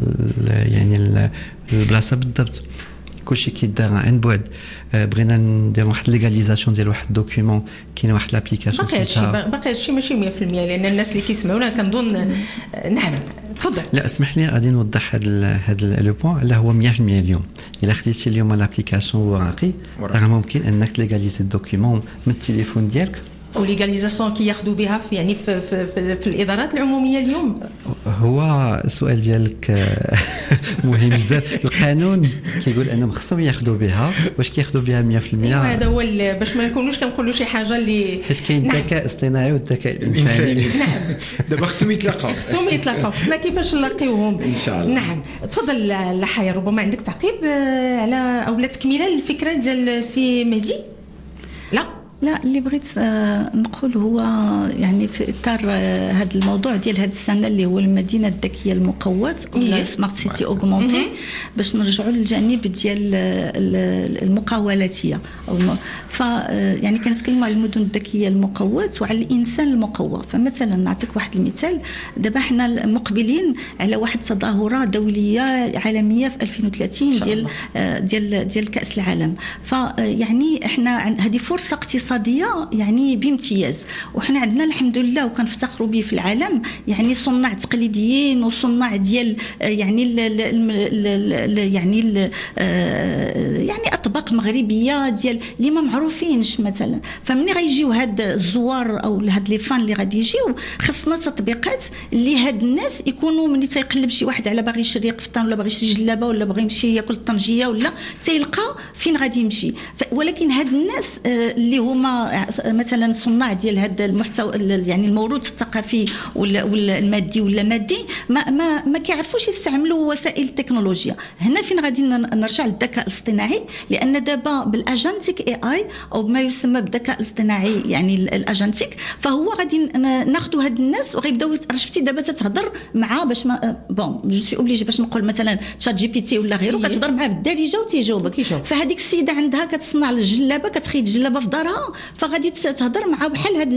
يعني البلاصه بالضبط، كلشي كيدار عن بعد. بغينا ندير واحد ليغاليزاسيون ديال واحد الدوكيومون، كاين واحد لابليكاسيون باقي هادشي باقي هادشي ماشي مية في المية، لان الناس اللي كيسمعونا كنظن. نعم تفضل. لا اسمح لي غادي نوضح هذا هذا لو بوين اللي هو مية في المية. اليوم الا خديتي اليوم لابليكاسيون ورقي راه ممكن انك ليغاليزي الدوكيومون من التليفون ديالك. وليغاليزاسيون كياخذوا بها في يعني في, في, في, في الادارات العموميه اليوم. هو السؤال ديالك مهم بزاف. القانون كيقول انهم خصهم ياخذوا بها، واش كياخذوا بها مية في المية؟ هذا هو باش ما نكونوش كنقولوا شي حاجه اللي حيت كاين الذكاء الاصطناعي والذكاء الانساني. نعم دابا خصهم يتلاقاو خصهم يتلاقاو خصنا كيفاش نلاقيوهم ان شاء الله. نعم تفضل لحيا، ربما عندك تعقيب على او لا تكمله للفكره ديال سي مهدي؟ لا لا اللي بغيت نقول هو يعني في اطار هذا الموضوع ديال هذه السنه اللي هو المدينه الذكيه المقوت ولا سمارت سيتي اوغمونتي، باش نرجعوا للجانب ديال المقاولاتيه او ف يعني كنتكلموا على المدن الذكيه المقوت وعلى الانسان المقوى. فمثلا نعطيك واحد المثال، دابا حنا مقبلين على واحد تظاهره دوليه عالميه في ألفين وثلاثين ديال ديال ديال كاس العالم. فيعني احنا هذه فرصه اقتصاديه يعني بامتياز، وحنا عندنا الحمد لله وكنفتخروا به في العالم يعني صناع تقليديين وصناع ديال يعني ال ال ال يعني ال يعني اطباق مغربيه ديال اللي ما معروفينش مثلا. فمني غيجيو هاد الزوار او هاد لي فان اللي غادي يجيو، خصنا تطبيقات اللي هاد الناس يكونوا ملي تيقلب شي واحد على باغي يشري قفطان ولا باغي يشري جلابه ولا باغي يمشي ياكل الطنجيه ولا تيلقى فين غادي يمشي. ولكن هاد الناس اللي هما مثلا صناع ديال هذا المحتوى يعني الموروث الثقافي ولا ولا المادي ولا مادي ما ما ما كيعرفوش يستعملوا وسائل التكنولوجيا. هنا فين غادي نرجع للذكاء الاصطناعي، لان دابا بالاجنتيك اي اي او بما يسمى بالذكاء الاصطناعي يعني الاجنتيك، فهو غادي ناخذوا هاد الناس وغيبداو شفتي دابا تتهضر مع باش ما بون جو سي اوبليجي باش نقول مثلا شات جي بي تي ولا غيره، كتهضر معاه بالدارجه وتيجاوبك. فهذيك السيده عندها كتصنع الجلابه، كتخيط جلابه في دارها، فغادي تهضر مع بحال هاد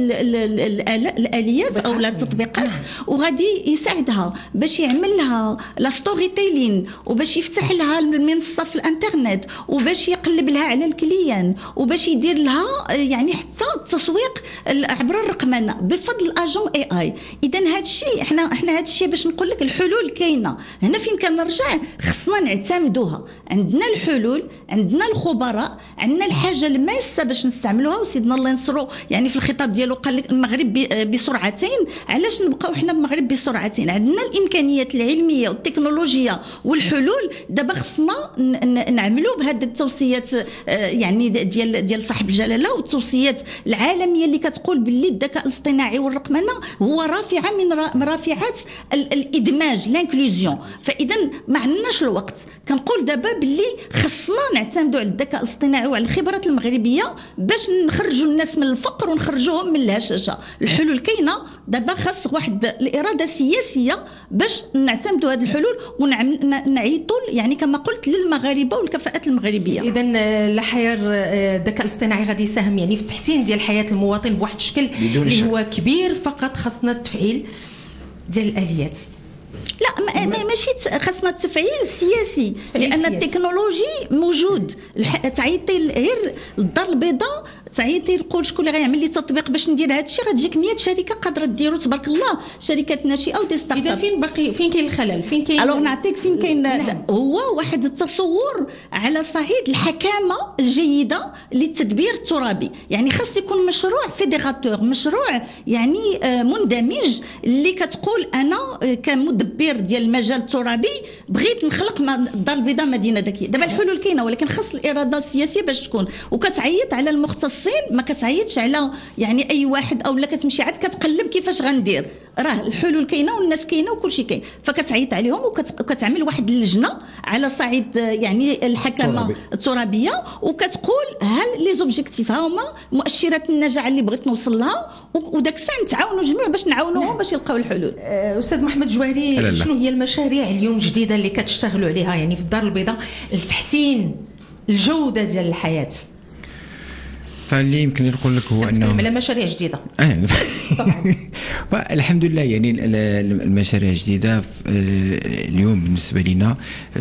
الاليات او التطبيقات وغادي يساعدها باش يعمل لها لا ستوري تيلين وباش يفتح لها المنصه في الانترنت وباش يقلب لها على الكليان وباش يدير لها يعني حتى التسويق عبر الرقمنه بفضل اجون اي اي. اذا هذا الشيء احنا احنا هذا الشيء باش نقول لك الحلول كاينه. هنا فين كنرجع خصنا نعتمدوها، عندنا الحلول، عندنا الخبراء، عندنا الحاجه الماسه باش نستعملوها. وسيدنا الله ينصرو يعني في الخطاب ديالو قال لك المغرب بسرعتين. علاش نبقاو حنا بالمغرب بسرعتين؟ عندنا الامكانيات العلميه والتكنولوجيه والحلول. دابا خصنا نعملوا بهذه التوصيات يعني ديال ديال صاحب الجلاله والتوصيات العالميه اللي كتقول باللي الذكاء الاصطناعي والرقمنه هو رافعه من رافعات الادماج لانكلوزيون. فاذا ما عندناش الوقت. كنقول دابا باللي خصنا نعتمدوا على الذكاء الاصطناعي وعلى الخبرات المغربيه باش نخرجوا الناس من الفقر ونخرجوهم من الهشاشه. الحلول كاينه دابا، خاص واحد الاراده سياسيه باش نعتمدوا هذه الحلول ونعيطوا يعني كما قلت للمغاربه والكفاءات المغربيه. اذا الحياه الذكاء الاصطناعي غادي يساهم يعني في التحسين ديال حياه المواطن بواحد الشكل اللي هو كبير، فقط خاصنا التفعيل ديال الاليات. لا ماشي خاصنا التفعيل السياسي، لان السياسي. التكنولوجي موجود. تعيطي غير الدار البيضاء، تعيطي نقول شكون اللي غيعمل لي تطبيق باش ندير هذا الشيء، غتجيك مية شركه قادره ديرو تبارك الله، شركات ناشئه ودي ستارت اب. اذا فين باقي فين كاين الخلل؟ فين كاين؟ الوغ نعطيك فين كاين. هو واحد التصور على صعيد الحكامه الجيده للتدبير الترابي، يعني خاص يكون مشروع فيديراتور، مشروع يعني مندمج اللي كتقول انا كمدبر ديال المجال الترابي بغيت نخلق الدار البيضاء مدينه ذكيه. دابا الحلول كاينه، ولكن خاص الاراده السياسيه باش تكون، وكتعيط على المختصين، ما كتعيطش على يعني اي واحد، او لا كتمشي عاد كتقلب كيفاش غندير. راه الحلول كاينه والناس كاينه وكل شيء كاين، فكتعيط عليهم وكتعمل واحد اللجنه على صعيد يعني الحكمه الترابيه، وكتقول هل لي زوبجيكتيف ها هما مؤشرات النجاح اللي بغيت نوصل لها، وداك الساعه نتعاونوا جميع باش نعاونوهم باش يلقاو الحلول. استاذ محمد جواري، لا لا. شنو هي المشاريع اليوم الجديده اللي كتشتغلوا عليها يعني في الدار البيضاء لتحسين الجوده ديال الحياه؟ فاللي يمكن نقول لك هو انه على مشاريع جديده. اه طبعا. الحمد لله يعني المشاريع الجديده اليوم بالنسبه لنا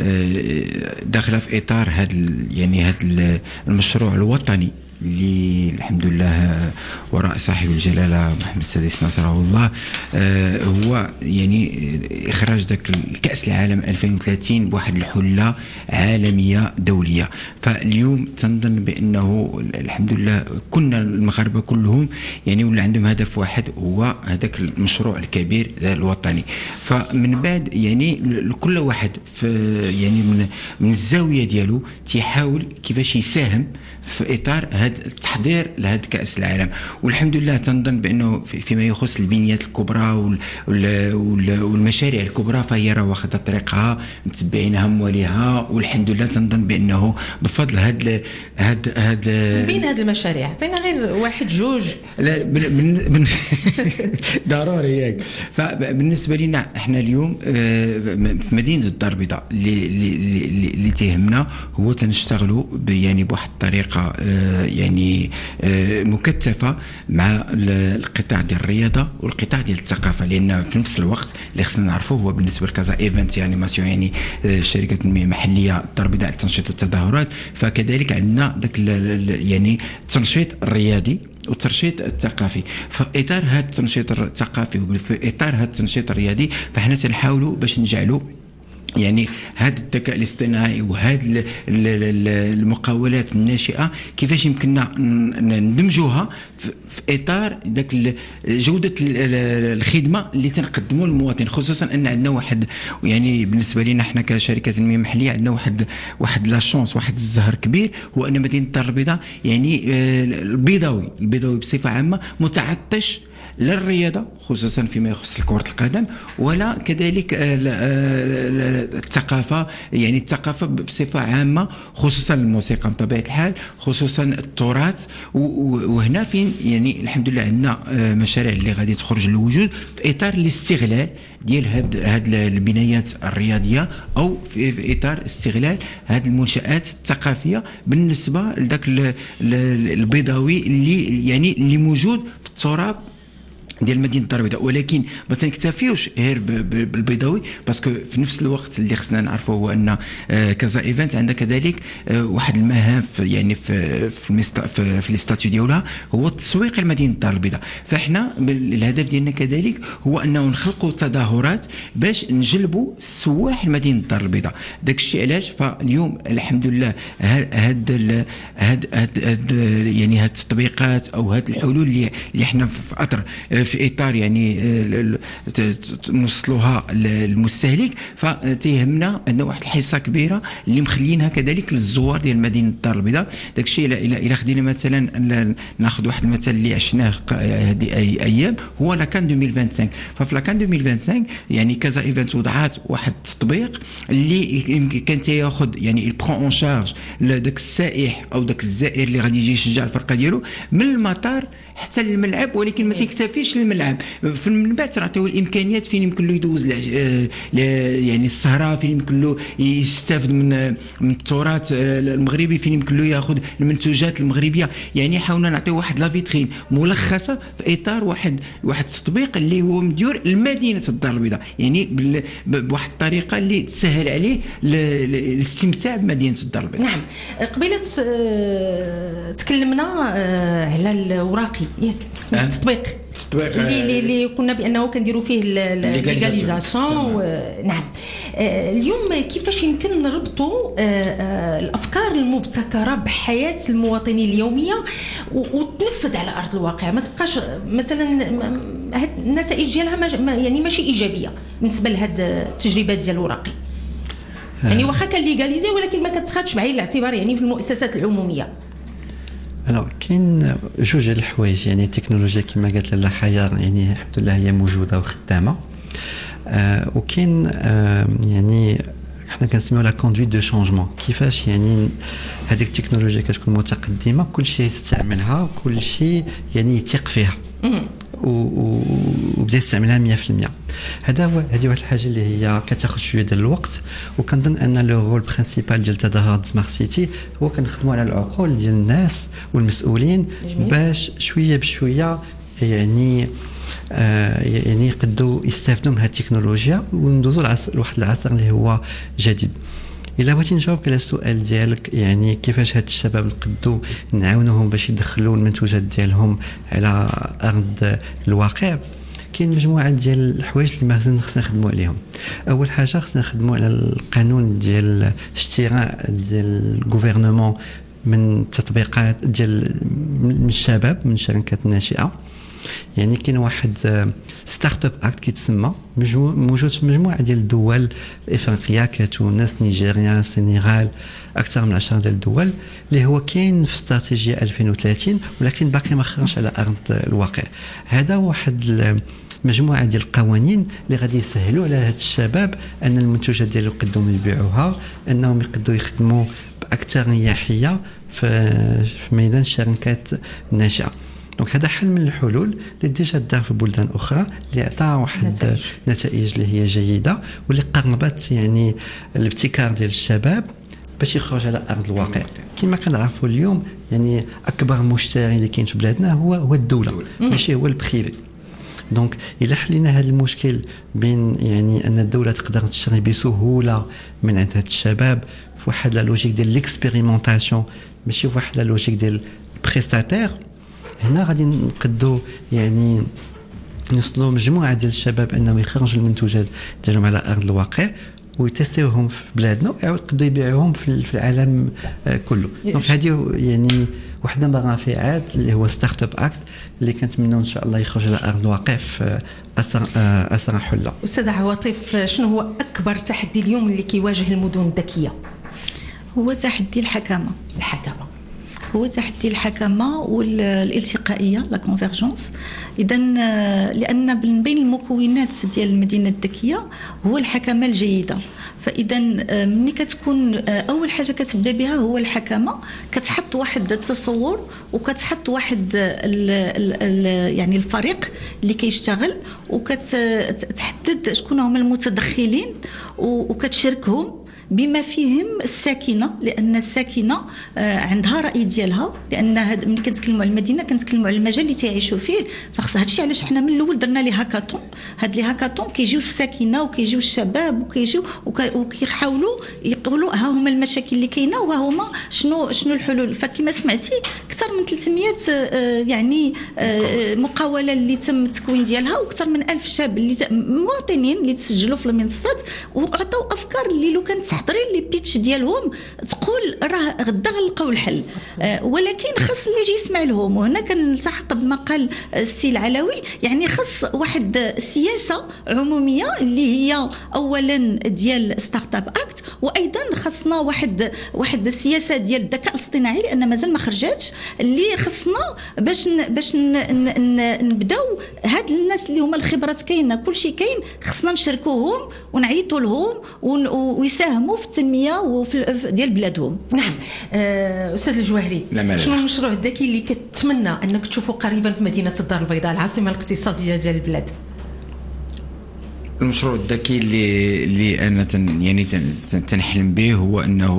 داخله في اطار هذا يعني هذا المشروع الوطني اللي الحمد لله وراء صاحب الجلاله محمد السادس نصره الله، هو يعني اخراج ذاك الكاس العالم ألفين وثلاثين بواحد الحله عالميه دوليه. فاليوم تنظن بانه الحمد لله كنا المغاربه كلهم يعني ولا عندهم هدف واحد، هو هذاك المشروع الكبير الوطني. فمن بعد يعني كل واحد في يعني من من الزاويه ديالو تيحاول كيفاش يساهم في اطار هذا التحضير لهذا كاس العالم. والحمد لله تنظن بانه فيما يخص البنيات الكبرى والمشاريع الكبرى فهي راه واخذه طريقها متبعينها مواليها، والحمد لله تنظن بانه بفضل هذا هذا هذا بين هذه المشاريع عطينا غير واحد جوج. لا بن... ضروري ياك. فبالنسبه لنا احنا اليوم في مدينه الدار البيضاء اللي اللي, اللي تهمنا هو تنشتغلوا يعني بواحد الطريقه يعني مكثفه مع القطاع ديال الرياضه والقطاع ديال الثقافه، لان في نفس الوقت اللي خصنا نعرفوه هو بالنسبه لكازا ايفنت يعني ماسيون يعني شركه تنميه محليه الدار البيضاء للتنشيط والتظاهرات، فكذلك عندنا ذاك يعني التنشيط الرياضي والتنشيط الثقافي. في اطار هذا التنشيط الثقافي وفي اطار هذا التنشيط الرياضي فاحنا تنحاولوا باش نجعلوا يعني هذا الذكاء الاصطناعي وهذه المقاولات الناشئه كيفاش يمكننا ندمجوها في اطار ذاك جوده الخدمه اللي تنقدموا للمواطن، خصوصا ان عندنا واحد يعني بالنسبه لنا احنا كشركه تنميه محليه عندنا واحد واحد لا شونس واحد الزهر كبير، هو ان مدينه الدار البيضاء يعني البيضاوي البيضاوي بصفه عامه متعطش للرياضه خصوصا فيما يخص كرة القدم، ولا كذلك الثقافه يعني الثقافه بصفه عامه خصوصا الموسيقى بطبيعه الحال، خصوصا التراث. وهنا فين يعني الحمد لله عندنا مشاريع اللي غادي تخرج للوجود في اطار الاستغلال ديال هاد هاد البنايات الرياضيه او في اطار استغلال هاد المنشآت الثقافيه بالنسبه لذاك البيضاوي اللي يعني اللي موجود في التراب ديال مدينه الدار البيضاء. ولكن ما تنكتفيوش غير بالبيضاوي، باسكو في نفس الوقت اللي خصنا نعرفه هو ان كازا ايفنت عندها كذلك واحد المهام يعني في في في, في الاستاتيو ديالها هو التسويق لمدينه الدار البيضاء. فاحنا الهدف ديالنا كذلك هو انه نخلقوا تظاهرات باش نجلبوا السواح لمدينه الدار البيضاء. داك الشيء علاش فاليوم الحمد لله هاد هاد هاد يعني هاد التطبيقات او هاد الحلول اللي اللي احنا في اطر في اطار يعني نوصلوها للمستهلك، فتيهمنا ان واحد الحصه كبيره اللي مخلينها كذلك للزوار ديال مدينه الدار البيضاء. داكشي الى الى خدينا مثلا ناخذ واحد المثل اللي عشناه هذه اي ايام هو لاكان ألفين وخمسة وعشرين. ففي لاكان ألفين وخمسة وعشرين يعني كذا ايفنت وضعات واحد التطبيق اللي كان تياخذ يعني البرون اون شارج لذاك السائح او ذاك الزائر اللي غادي يجي يشجع الفرقه ديالو من المطار حتى للملعب، ولكن ما تيكتفيش للملعب. من بعد تعطيو الامكانيات فين يمكن له يدوز يعني السهره، فين يمكن له يستافد من من التراث المغربي، فين يمكن له ياخذ المنتوجات المغربيه. يعني حاولنا نعطيو واحد لا فيترين ملخصه في اطار واحد واحد التطبيق اللي هو مديور لمدينه الدار البيضاء، يعني بواحد الطريقه اللي تسهل عليه الاستمتاع بمدينه الدار البيضاء. نعم. قبيله تكلمنا على الوراقي ياك اسمه أه؟ التطبيق اللي اللي قلنا بانه كنديروا فيه الليغاليزاسيون. نعم. اليوم كيفاش يمكن نربطوا الافكار المبتكره بحياه المواطنين اليوميه وتنفذ على ارض الواقع، ما تبقاش مثلا النتائج ديالها يعني ماشي ايجابيه بالنسبه لهذه التجربه ديال الوراقي؟ يعني واخا كان ليغاليزي ولكن ما كتخادش بعين الاعتبار يعني في المؤسسات العموميه. الو كاين جوج ديال الحوايج، يعني التكنولوجيا كما قالت لاله حياه يعني الحمد لله هي موجوده وخدامه، آه وكاين آه يعني حنا كنسميوها لا كوندويت دو شونجمون، كيفاش يعني هذيك التكنولوجيا كتكون متقدمه كل شيء يستعملها كل شيء يعني يثيق فيها وبدا يستعملها مية في المية. هذا هو هذه واحد الحاجه اللي هي كتاخذ شويه ديال الوقت، وكنظن ان لو رول برينسيبال ديال تظاهرات سمارت سيتي هو كنخدموا على العقول ديال الناس والمسؤولين باش شويه بشويه يعني آه يعني يقدروا يستافدوا من هذه التكنولوجيا وندوزوا لواحد العصر اللي هو جديد. إلا بغيتي نجاوبك على السؤال ديالك يعني كيفاش هاد الشباب نقدروا نعاونوهم باش يدخلوا المنتوجات ديالهم على أرض الواقع، كاين مجموعه ديال الحوايج اللي ما خصنا نخدموا عليهم. اول حاجه خصنا نخدموا على القانون ديال الاشتراء ديال الغوفرنمون من تطبيقات ديال من الشباب من الشركات الناشئه. يعني كاين واحد ستارت اب اكت كيتسمى موجود في مجموعه ديال الدول الافريقيه كتونس نيجيريا السنغال اكثر من عشرة ديال الدول اللي هو كاين في استراتيجيه ألفين وثلاثين ولكن باقي ما خرجش على ارض الواقع. هذا واحد مجموعه ديال القوانين اللي غادي يسهلوا على هاد الشباب ان المنتوجات ديالهم يقدروا يبيعوها، انهم يقدروا يخدموا باكثر نجاحيه في ميدان الشركات الناشئه. دونك هذا حل من الحلول اللي ديجا دار في بلدان اخرى اللي عطى واحد نتائج. نتائج اللي هي جيده واللي قربت يعني الابتكار ديال الشباب باش يخرج على ارض الواقع. كما كنعرفوا اليوم يعني اكبر مشتري اللي كاين في بلادنا هو هو الدوله ماشي هو البريفي. دونك الا حلينا هذا المشكل بين يعني ان الدوله تقدر تشري بسهوله من عند هاد الشباب في واحد لا لوجيك ديال ليكسبيريمونطاسيون ماشي في واحد لا لوجيك ديال بريستاتير، هنا غادي نقدروا يعني نوصلوا مجموعه ديال الشباب انهم يخرجوا المنتوجات ديالهم على ارض الواقع ويتستيوهم في بلادنا ويقدروا يبيعوهم في العالم كله. دونك هذه يعني وحده من الرافعات اللي هو ستارت اب اكت اللي كنتمنوا ان شاء الله يخرج على ارض الواقع في اسرع اسرع حله. استاذ عواطف، شنو هو اكبر تحدي اليوم اللي كيواجه المدن الذكيه؟ هو تحدي الحكامه الحكامه هو تحدي الحكمه والالتقائيه لا كونفيرجونس. اذا لان من بين المكونات ديال المدينه الذكيه هو الحكمه الجيده، فاذا ملي كتكون اول حاجه كتبدا بها هو الحكمه، كتحط واحد التصور وكتحط واحد ال ال يعني الفريق اللي كيشتغل وكتحدد شكون هما المتدخلين وكتشاركهم بما فيهم الساكنه، لان الساكنه عندها راي ديالها، لان هاد ملي كنتكلموا على المدينه كنتكلموا على المجال اللي تعيشوا فيه. فخص هادشي علاش حنا من الاول درنا لي هاكاطون. هاد لي هاكاطون كيجيو الساكنه وكيجيو الشباب وكيجيو وكيحاولوا يقولوا ها هما المشاكل اللي كاينه وها هما شنو شنو الحلول. فكما سمعتي كثر اكثر من ثلاثمائة يعني مقاوله اللي تم التكوين ديالها، واكثر من ألف شاب اللي مواطنين اللي تسجلوا في المنصات وعطاو افكار اللي لو كانت تحضري لي بيتش ديالهم تقول راه غدا غنلقاو الحل. ولكن خاص اللي يجي يسمع لهم. وهنا كنلتحق بما قال السي العلوي، يعني خاص واحد سياسه عموميه اللي هي اولا ديال ستارت اب اكت، وايضا خاصنا واحد واحد السياسه ديال الذكاء الاصطناعي لان مازال ما خرجاتش، اللي خاصنا باش باش نبداو هاد الناس اللي هما الخبرات كاينه كلشي كاين، خاصنا نشاركوهم ونعيطوا لهم ويساهموا في التنميه وفي ديال بلادهم. نعم. أه استاذ الجواهري، شنو المشروع الذكي اللي كتمنى انك تشوفه قريبا في مدينه الدار البيضاء العاصمه الاقتصاديه ديال البلاد؟ المشروع الذكي اللي اللي انا تن يعني تن تنحلم به هو انه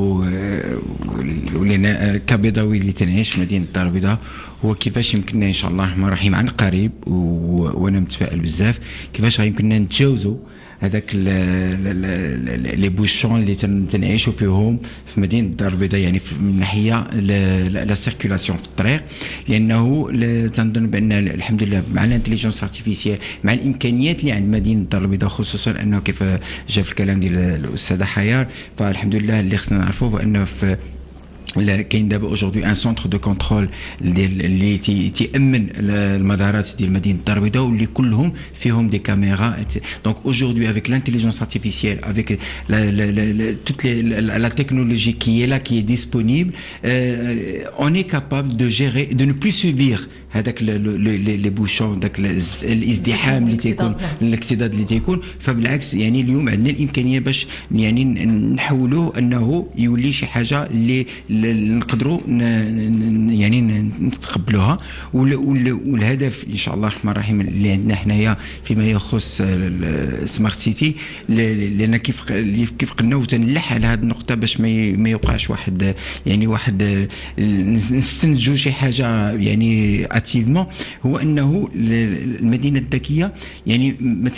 ولنا كبيضاوي اللي تنعيش في مدينه الدار البيضاء هو كيفاش يمكننا ان شاء الله الرحمن الرحيم عن قريب، وانا متفائل بزاف كيفاش يمكننا نتجاوزوا هذاك لي بوشون اللي تنعيشوا فيهم في مدينه الدار البيضاء، يعني من ناحيه لا سيركيلاسيون في الطريق، لانه تنظن بان الحمد لله مع الانتليجنس ارتيفيسيال مع الامكانيات اللي عند مدينه الدار البيضاء، خصوصا انه كيف جاء في الكلام ديال الاستاذه حيار، فالحمد لله اللي خصنا نعرفوا انه في كاين دابا اوجوردي ان سونتر دو كونترول اللي تيامن المدارات ديال مدينه الدار البيضاء واللي كلهم فيهم دي كاميرا. دونك اوجوردي افيك لانتيليجنس ارتيفيسيال افيك توت لا تكنولوجي كي لا كي ديسپونيبل اون اي كابابل دو جيري دو نو بلو سوبير هذاك لي بوشون داك الازدحام اللي تيكون الاكتضاد اللي تيكون. فبالعكس يعني اليوم عندنا الامكانيه باش يعني نحولوه انه يولي شي حاجه اللي نقدروا يعني نتقبلوها. والهدف ان شاء الله الرحمن الرحيم اللي عندنا حنايا فيما يخص سمارت سيتي، لان كيف كيف قلنا وتنلح على هذه النقطه باش ما يوقعش واحد يعني واحد نستنتجوا شي حاجه يعني اتيفمون، هو انه المدينه الذكيه يعني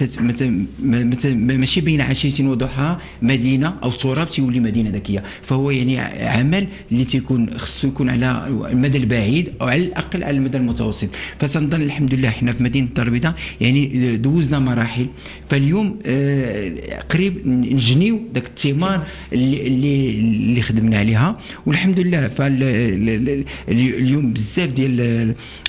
ماشي بين عشيه وضحاها مدينه او تراب تولي مدينه ذكيه، فهو يعني عمل اللي تيكون خصو يكون على المدى البعيد او على الاقل على المدى المتوسط. فتنظن الحمد لله احنا في مدينه الدار البيضاء يعني دوزنا مراحل، فاليوم آه قريب نجنيو داك الثمار اللي اللي اللي خدمنا عليها والحمد لله. فاليوم بزاف ديال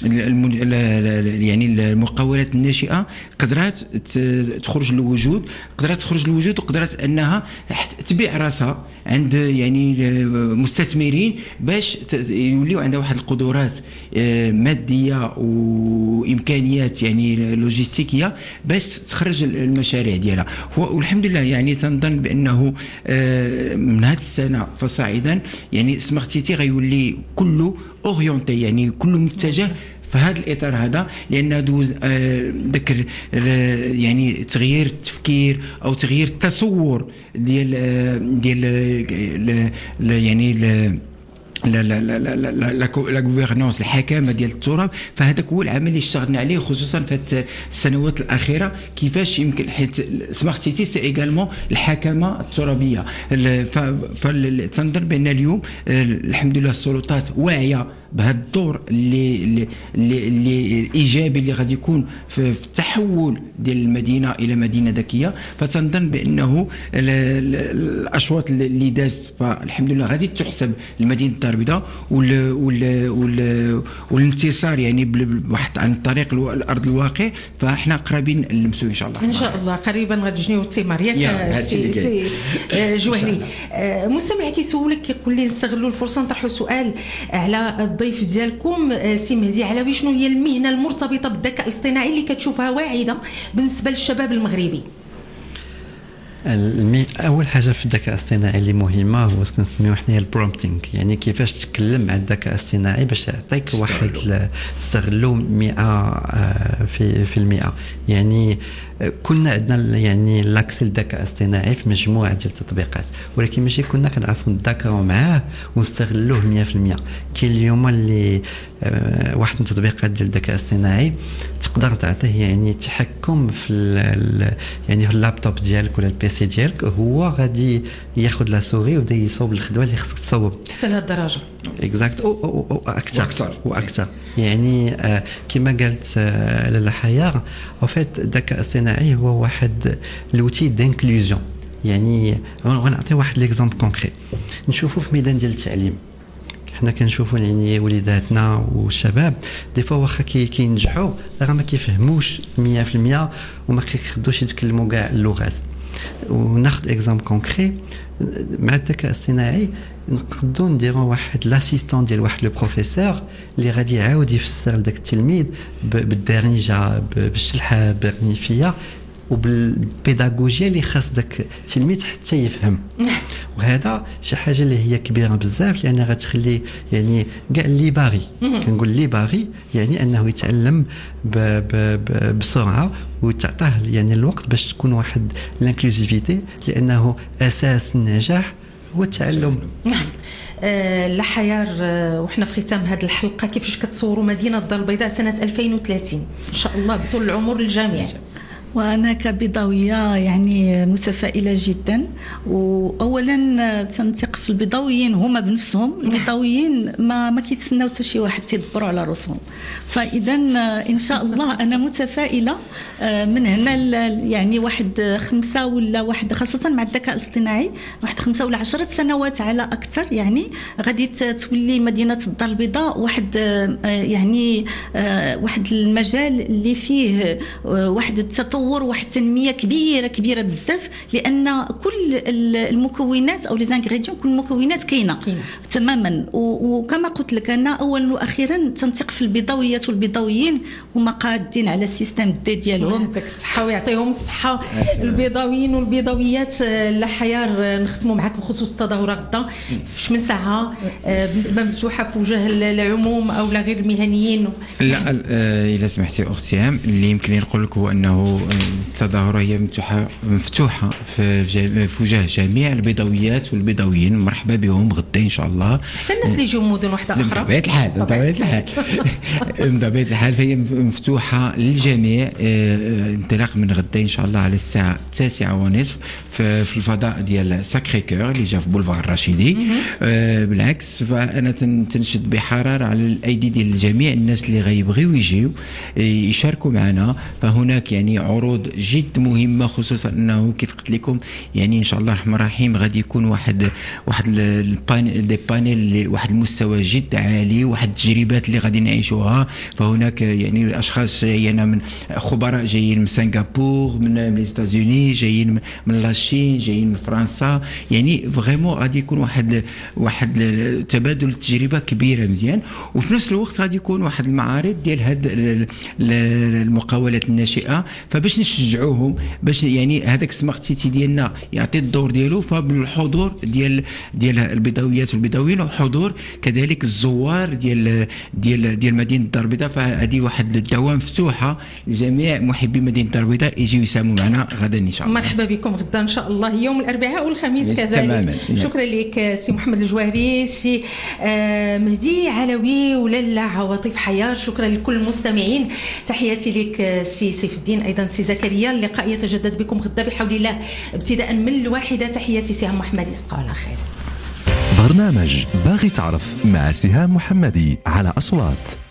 يعني المقاولات الناشئه قدرات تخرج للوجود، قدرات تخرج للوجود وقدرات انها تبيع راسها عند يعني مستثمرين باش يوليو عندها واحد القدرات ماديه وامكانيات يعني لوجيستيكيه باش تخرج المشاريع ديالها. والحمد لله يعني تنظن بانه من هذه السنه فصاعدا يعني سمارت سيتي غيولي كله اورينتي يعني كله متجه في هذا الاطار هذا، لان دوز ذكر يعني تغيير التفكير او تغيير التصور ديال ديال يعني لا لا لا لا لا لا غوفرنونس الحكامه ديال التراب. فهذاك هو العمل اللي اشتغلنا عليه خصوصا في السنوات الاخيره، كيفاش يمكن حيت سمارت سيتي سي ايغالمون الحكامه الترابيه. فنظن بان اليوم الحمد لله السلطات واعيه بهذا الدور اللي اللي اللي الايجابي اللي غادي يكون في التحول ديال المدينه الى مدينه ذكيه. فتنظن بانه الاشواط اللي دازت فالحمد لله غادي تحسب لمدينه الدار البيضاء والانتصار يعني بواحد عن طريق الارض الواقع. فاحنا قريبين نلمسوا ان شاء الله ان شاء الله قريبا غتجنيو الثمار ياك سي سي جوهري. مستمع كيسولك كيقول لي نستغلوا الفرصه نطرحوا سؤال على الضيف ديالكم سي مهدي علوي، شنو هي المهنه المرتبطه بالذكاء الاصطناعي اللي كتشوفها واعده بالنسبه للشباب المغربي؟ اول حاجه في الذكاء الاصطناعي اللي مهمه هو كنسميوه حنا البرومبتينغ، يعني كيفاش تتكلم مع الذكاء الاصطناعي باش يعطيك واحد تستغلوا مئة في في المئة. يعني كنا عندنا يعني لاكس الذكاء الاصطناعي في مجموعه ديال التطبيقات، ولكن ماشي كنا كنعرفوا نتذاكروا معاه ونستغلوه مئة في المئة. كاين اليوم اللي واحد من التطبيقات ديال الذكاء الاصطناعي تقدر تعطيه يعني تحكم في يعني في اللابتوب ديالك ولا البي الكرسي ديالك هو غادي ياخذ لا سوري ويبدا يصوب الخدمه اللي خصك تصوب حتى لهاد الدرجه. اكزاكت او او, أو اكثر واكثر. يعني آه كما قالت آه لاله حياه، او فيت الذكاء الاصطناعي هو واحد لوتي دانكلوزيون. يعني غنعطي واحد ليكزامبل كونكري نشوفوا في ميدان ديال التعليم. حنا كنشوفوا يعني وليداتنا والشباب دي فوا واخا كينجحوا راه ما كيفهموش مية في المية وما كيقدوش يتكلموا كاع اللغات. وناخذ اكزامبل كونكري مع الذكاء الاصطناعي نقدروا نديروا واحد لاسيستون ديال واحد لو بروفيسور اللي غادي يعاود يفسر لذاك التلميذ بالدارجه بالشلحه بالرنيفيه وبالبيداغوجيا اللي خاص داك التلميذ حتى يفهم. وهذا شي حاجه اللي هي كبيره بزاف لان غتخلي يعني كاع اللي باغي كنقول اللي باغي يعني انه يتعلم ب ب بسرعه وتعطيه يعني الوقت باش تكون واحد الانكلوزيفيتي لانه اساس النجاح هو التعلم. نعم. أه لحيار أه وحنا في ختام هذه الحلقه كيفاش كتصوروا مدينه الدار البيضاء سنه ألفين وثلاثين ان شاء الله بطول العمر للجميع؟ وأنا كبيضاوية يعني متفائلة جدا. وأولا تنثق في البيضاويين هما بنفسهم. البيضاويين ما ما كيتسناو حتى شي واحد تيدبروا على راسهم. فإذا إن شاء الله أنا متفائلة من هنا يعني واحد خمسة ولا واحد خاصة مع الذكاء الاصطناعي واحد خمسة ولا عشرة سنوات على أكثر يعني غادي تولي مدينة الدار البيضاء واحد يعني واحد المجال اللي فيه واحد التطور واحد التنميه كبيره كبيره بزاف لان كل المكونات او لي زانغريديون كل المكونات كاينه تماما. وكما قلت لك انا اولا واخيرا تنثق في البيضاويات والبيضاويين هما قادين على السيستم دي ديالهم. يعطيك الصحه ويعطيهم الصحه البيضاويين والبيضاويات. لحيار نختموا معك بخصوص التظاهره غدا في من ساعه بالنسبه مفتوحه في وجه العموم او لا غير المهنيين؟ لا اذا سمحتي اختي اللي يمكن نقول لك هو انه التظاهرة هي مفتوحة مفتوحة في في وجه جميع البيضاويات والبيضاويين. مرحبا بهم غدا إن شاء الله. أحسن الناس اللي يجوا مدن واحدة أخرى. بطبيعة الحال بطبيعة الحال بطبيعة الحال فهي مفتوحة للجميع انطلاق من غدا إن شاء الله على الساعة التاسعة ونصف في, في الفضاء ديال ساكري كور اللي جا في بولفار الرشيدي. بالعكس فأنا تنشد بحرارة على الأيدي ديال الجميع الناس اللي غيبغيو يجيو يشاركوا معنا. فهناك يعني عروض جد مهمه خصوصا انه كيف قلت لكم يعني ان شاء الله الرحمن الرحيم غادي يكون واحد واحد البانيل دي بانيل واحد المستوى جد عالي واحد التجربات اللي غادي نعيشوها. فهناك يعني اشخاص جايين من خبراء جايين من سنغافور من من الاستازوني جايين من لاشين جايين من فرنسا. يعني فريمون غادي يكون واحد واحد تبادل تجربه كبيره مزيان. وفي نفس الوقت غادي يكون واحد المعارض ديال هاد المقاولات الناشئه فباش نشجعوهم باش يعني هذاك سمارت سيتي ديالنا يعطي الدور ديالو. فبالحضور ديال ديال البيضاويات والبيضاويين وحضور كذلك الزوار ديال ديال ديال مدينه الدار البيضاء. فهذه واحد الدعوه مفتوحه لجميع محبي مدينه الدار البيضاء يجيو يساهموا معنا غدا ان شاء الله. مرحبا بكم غدا ان شاء الله يوم الاربعاء والخميس كذلك. شكرا لك سي محمد الجواهري سي آه مهدي علوي ولاله عواطف حيار. شكرا لكل المستمعين. تحياتي لك سي سيف الدين ايضا سي زكريا. اللقاء يتجدد بكم غدا بحول الله ابتداء من الواحدة. تحياتي سهام محمدي تبقوا على خير. برنامج باغي تعرف مع سهام محمدي على أصوات.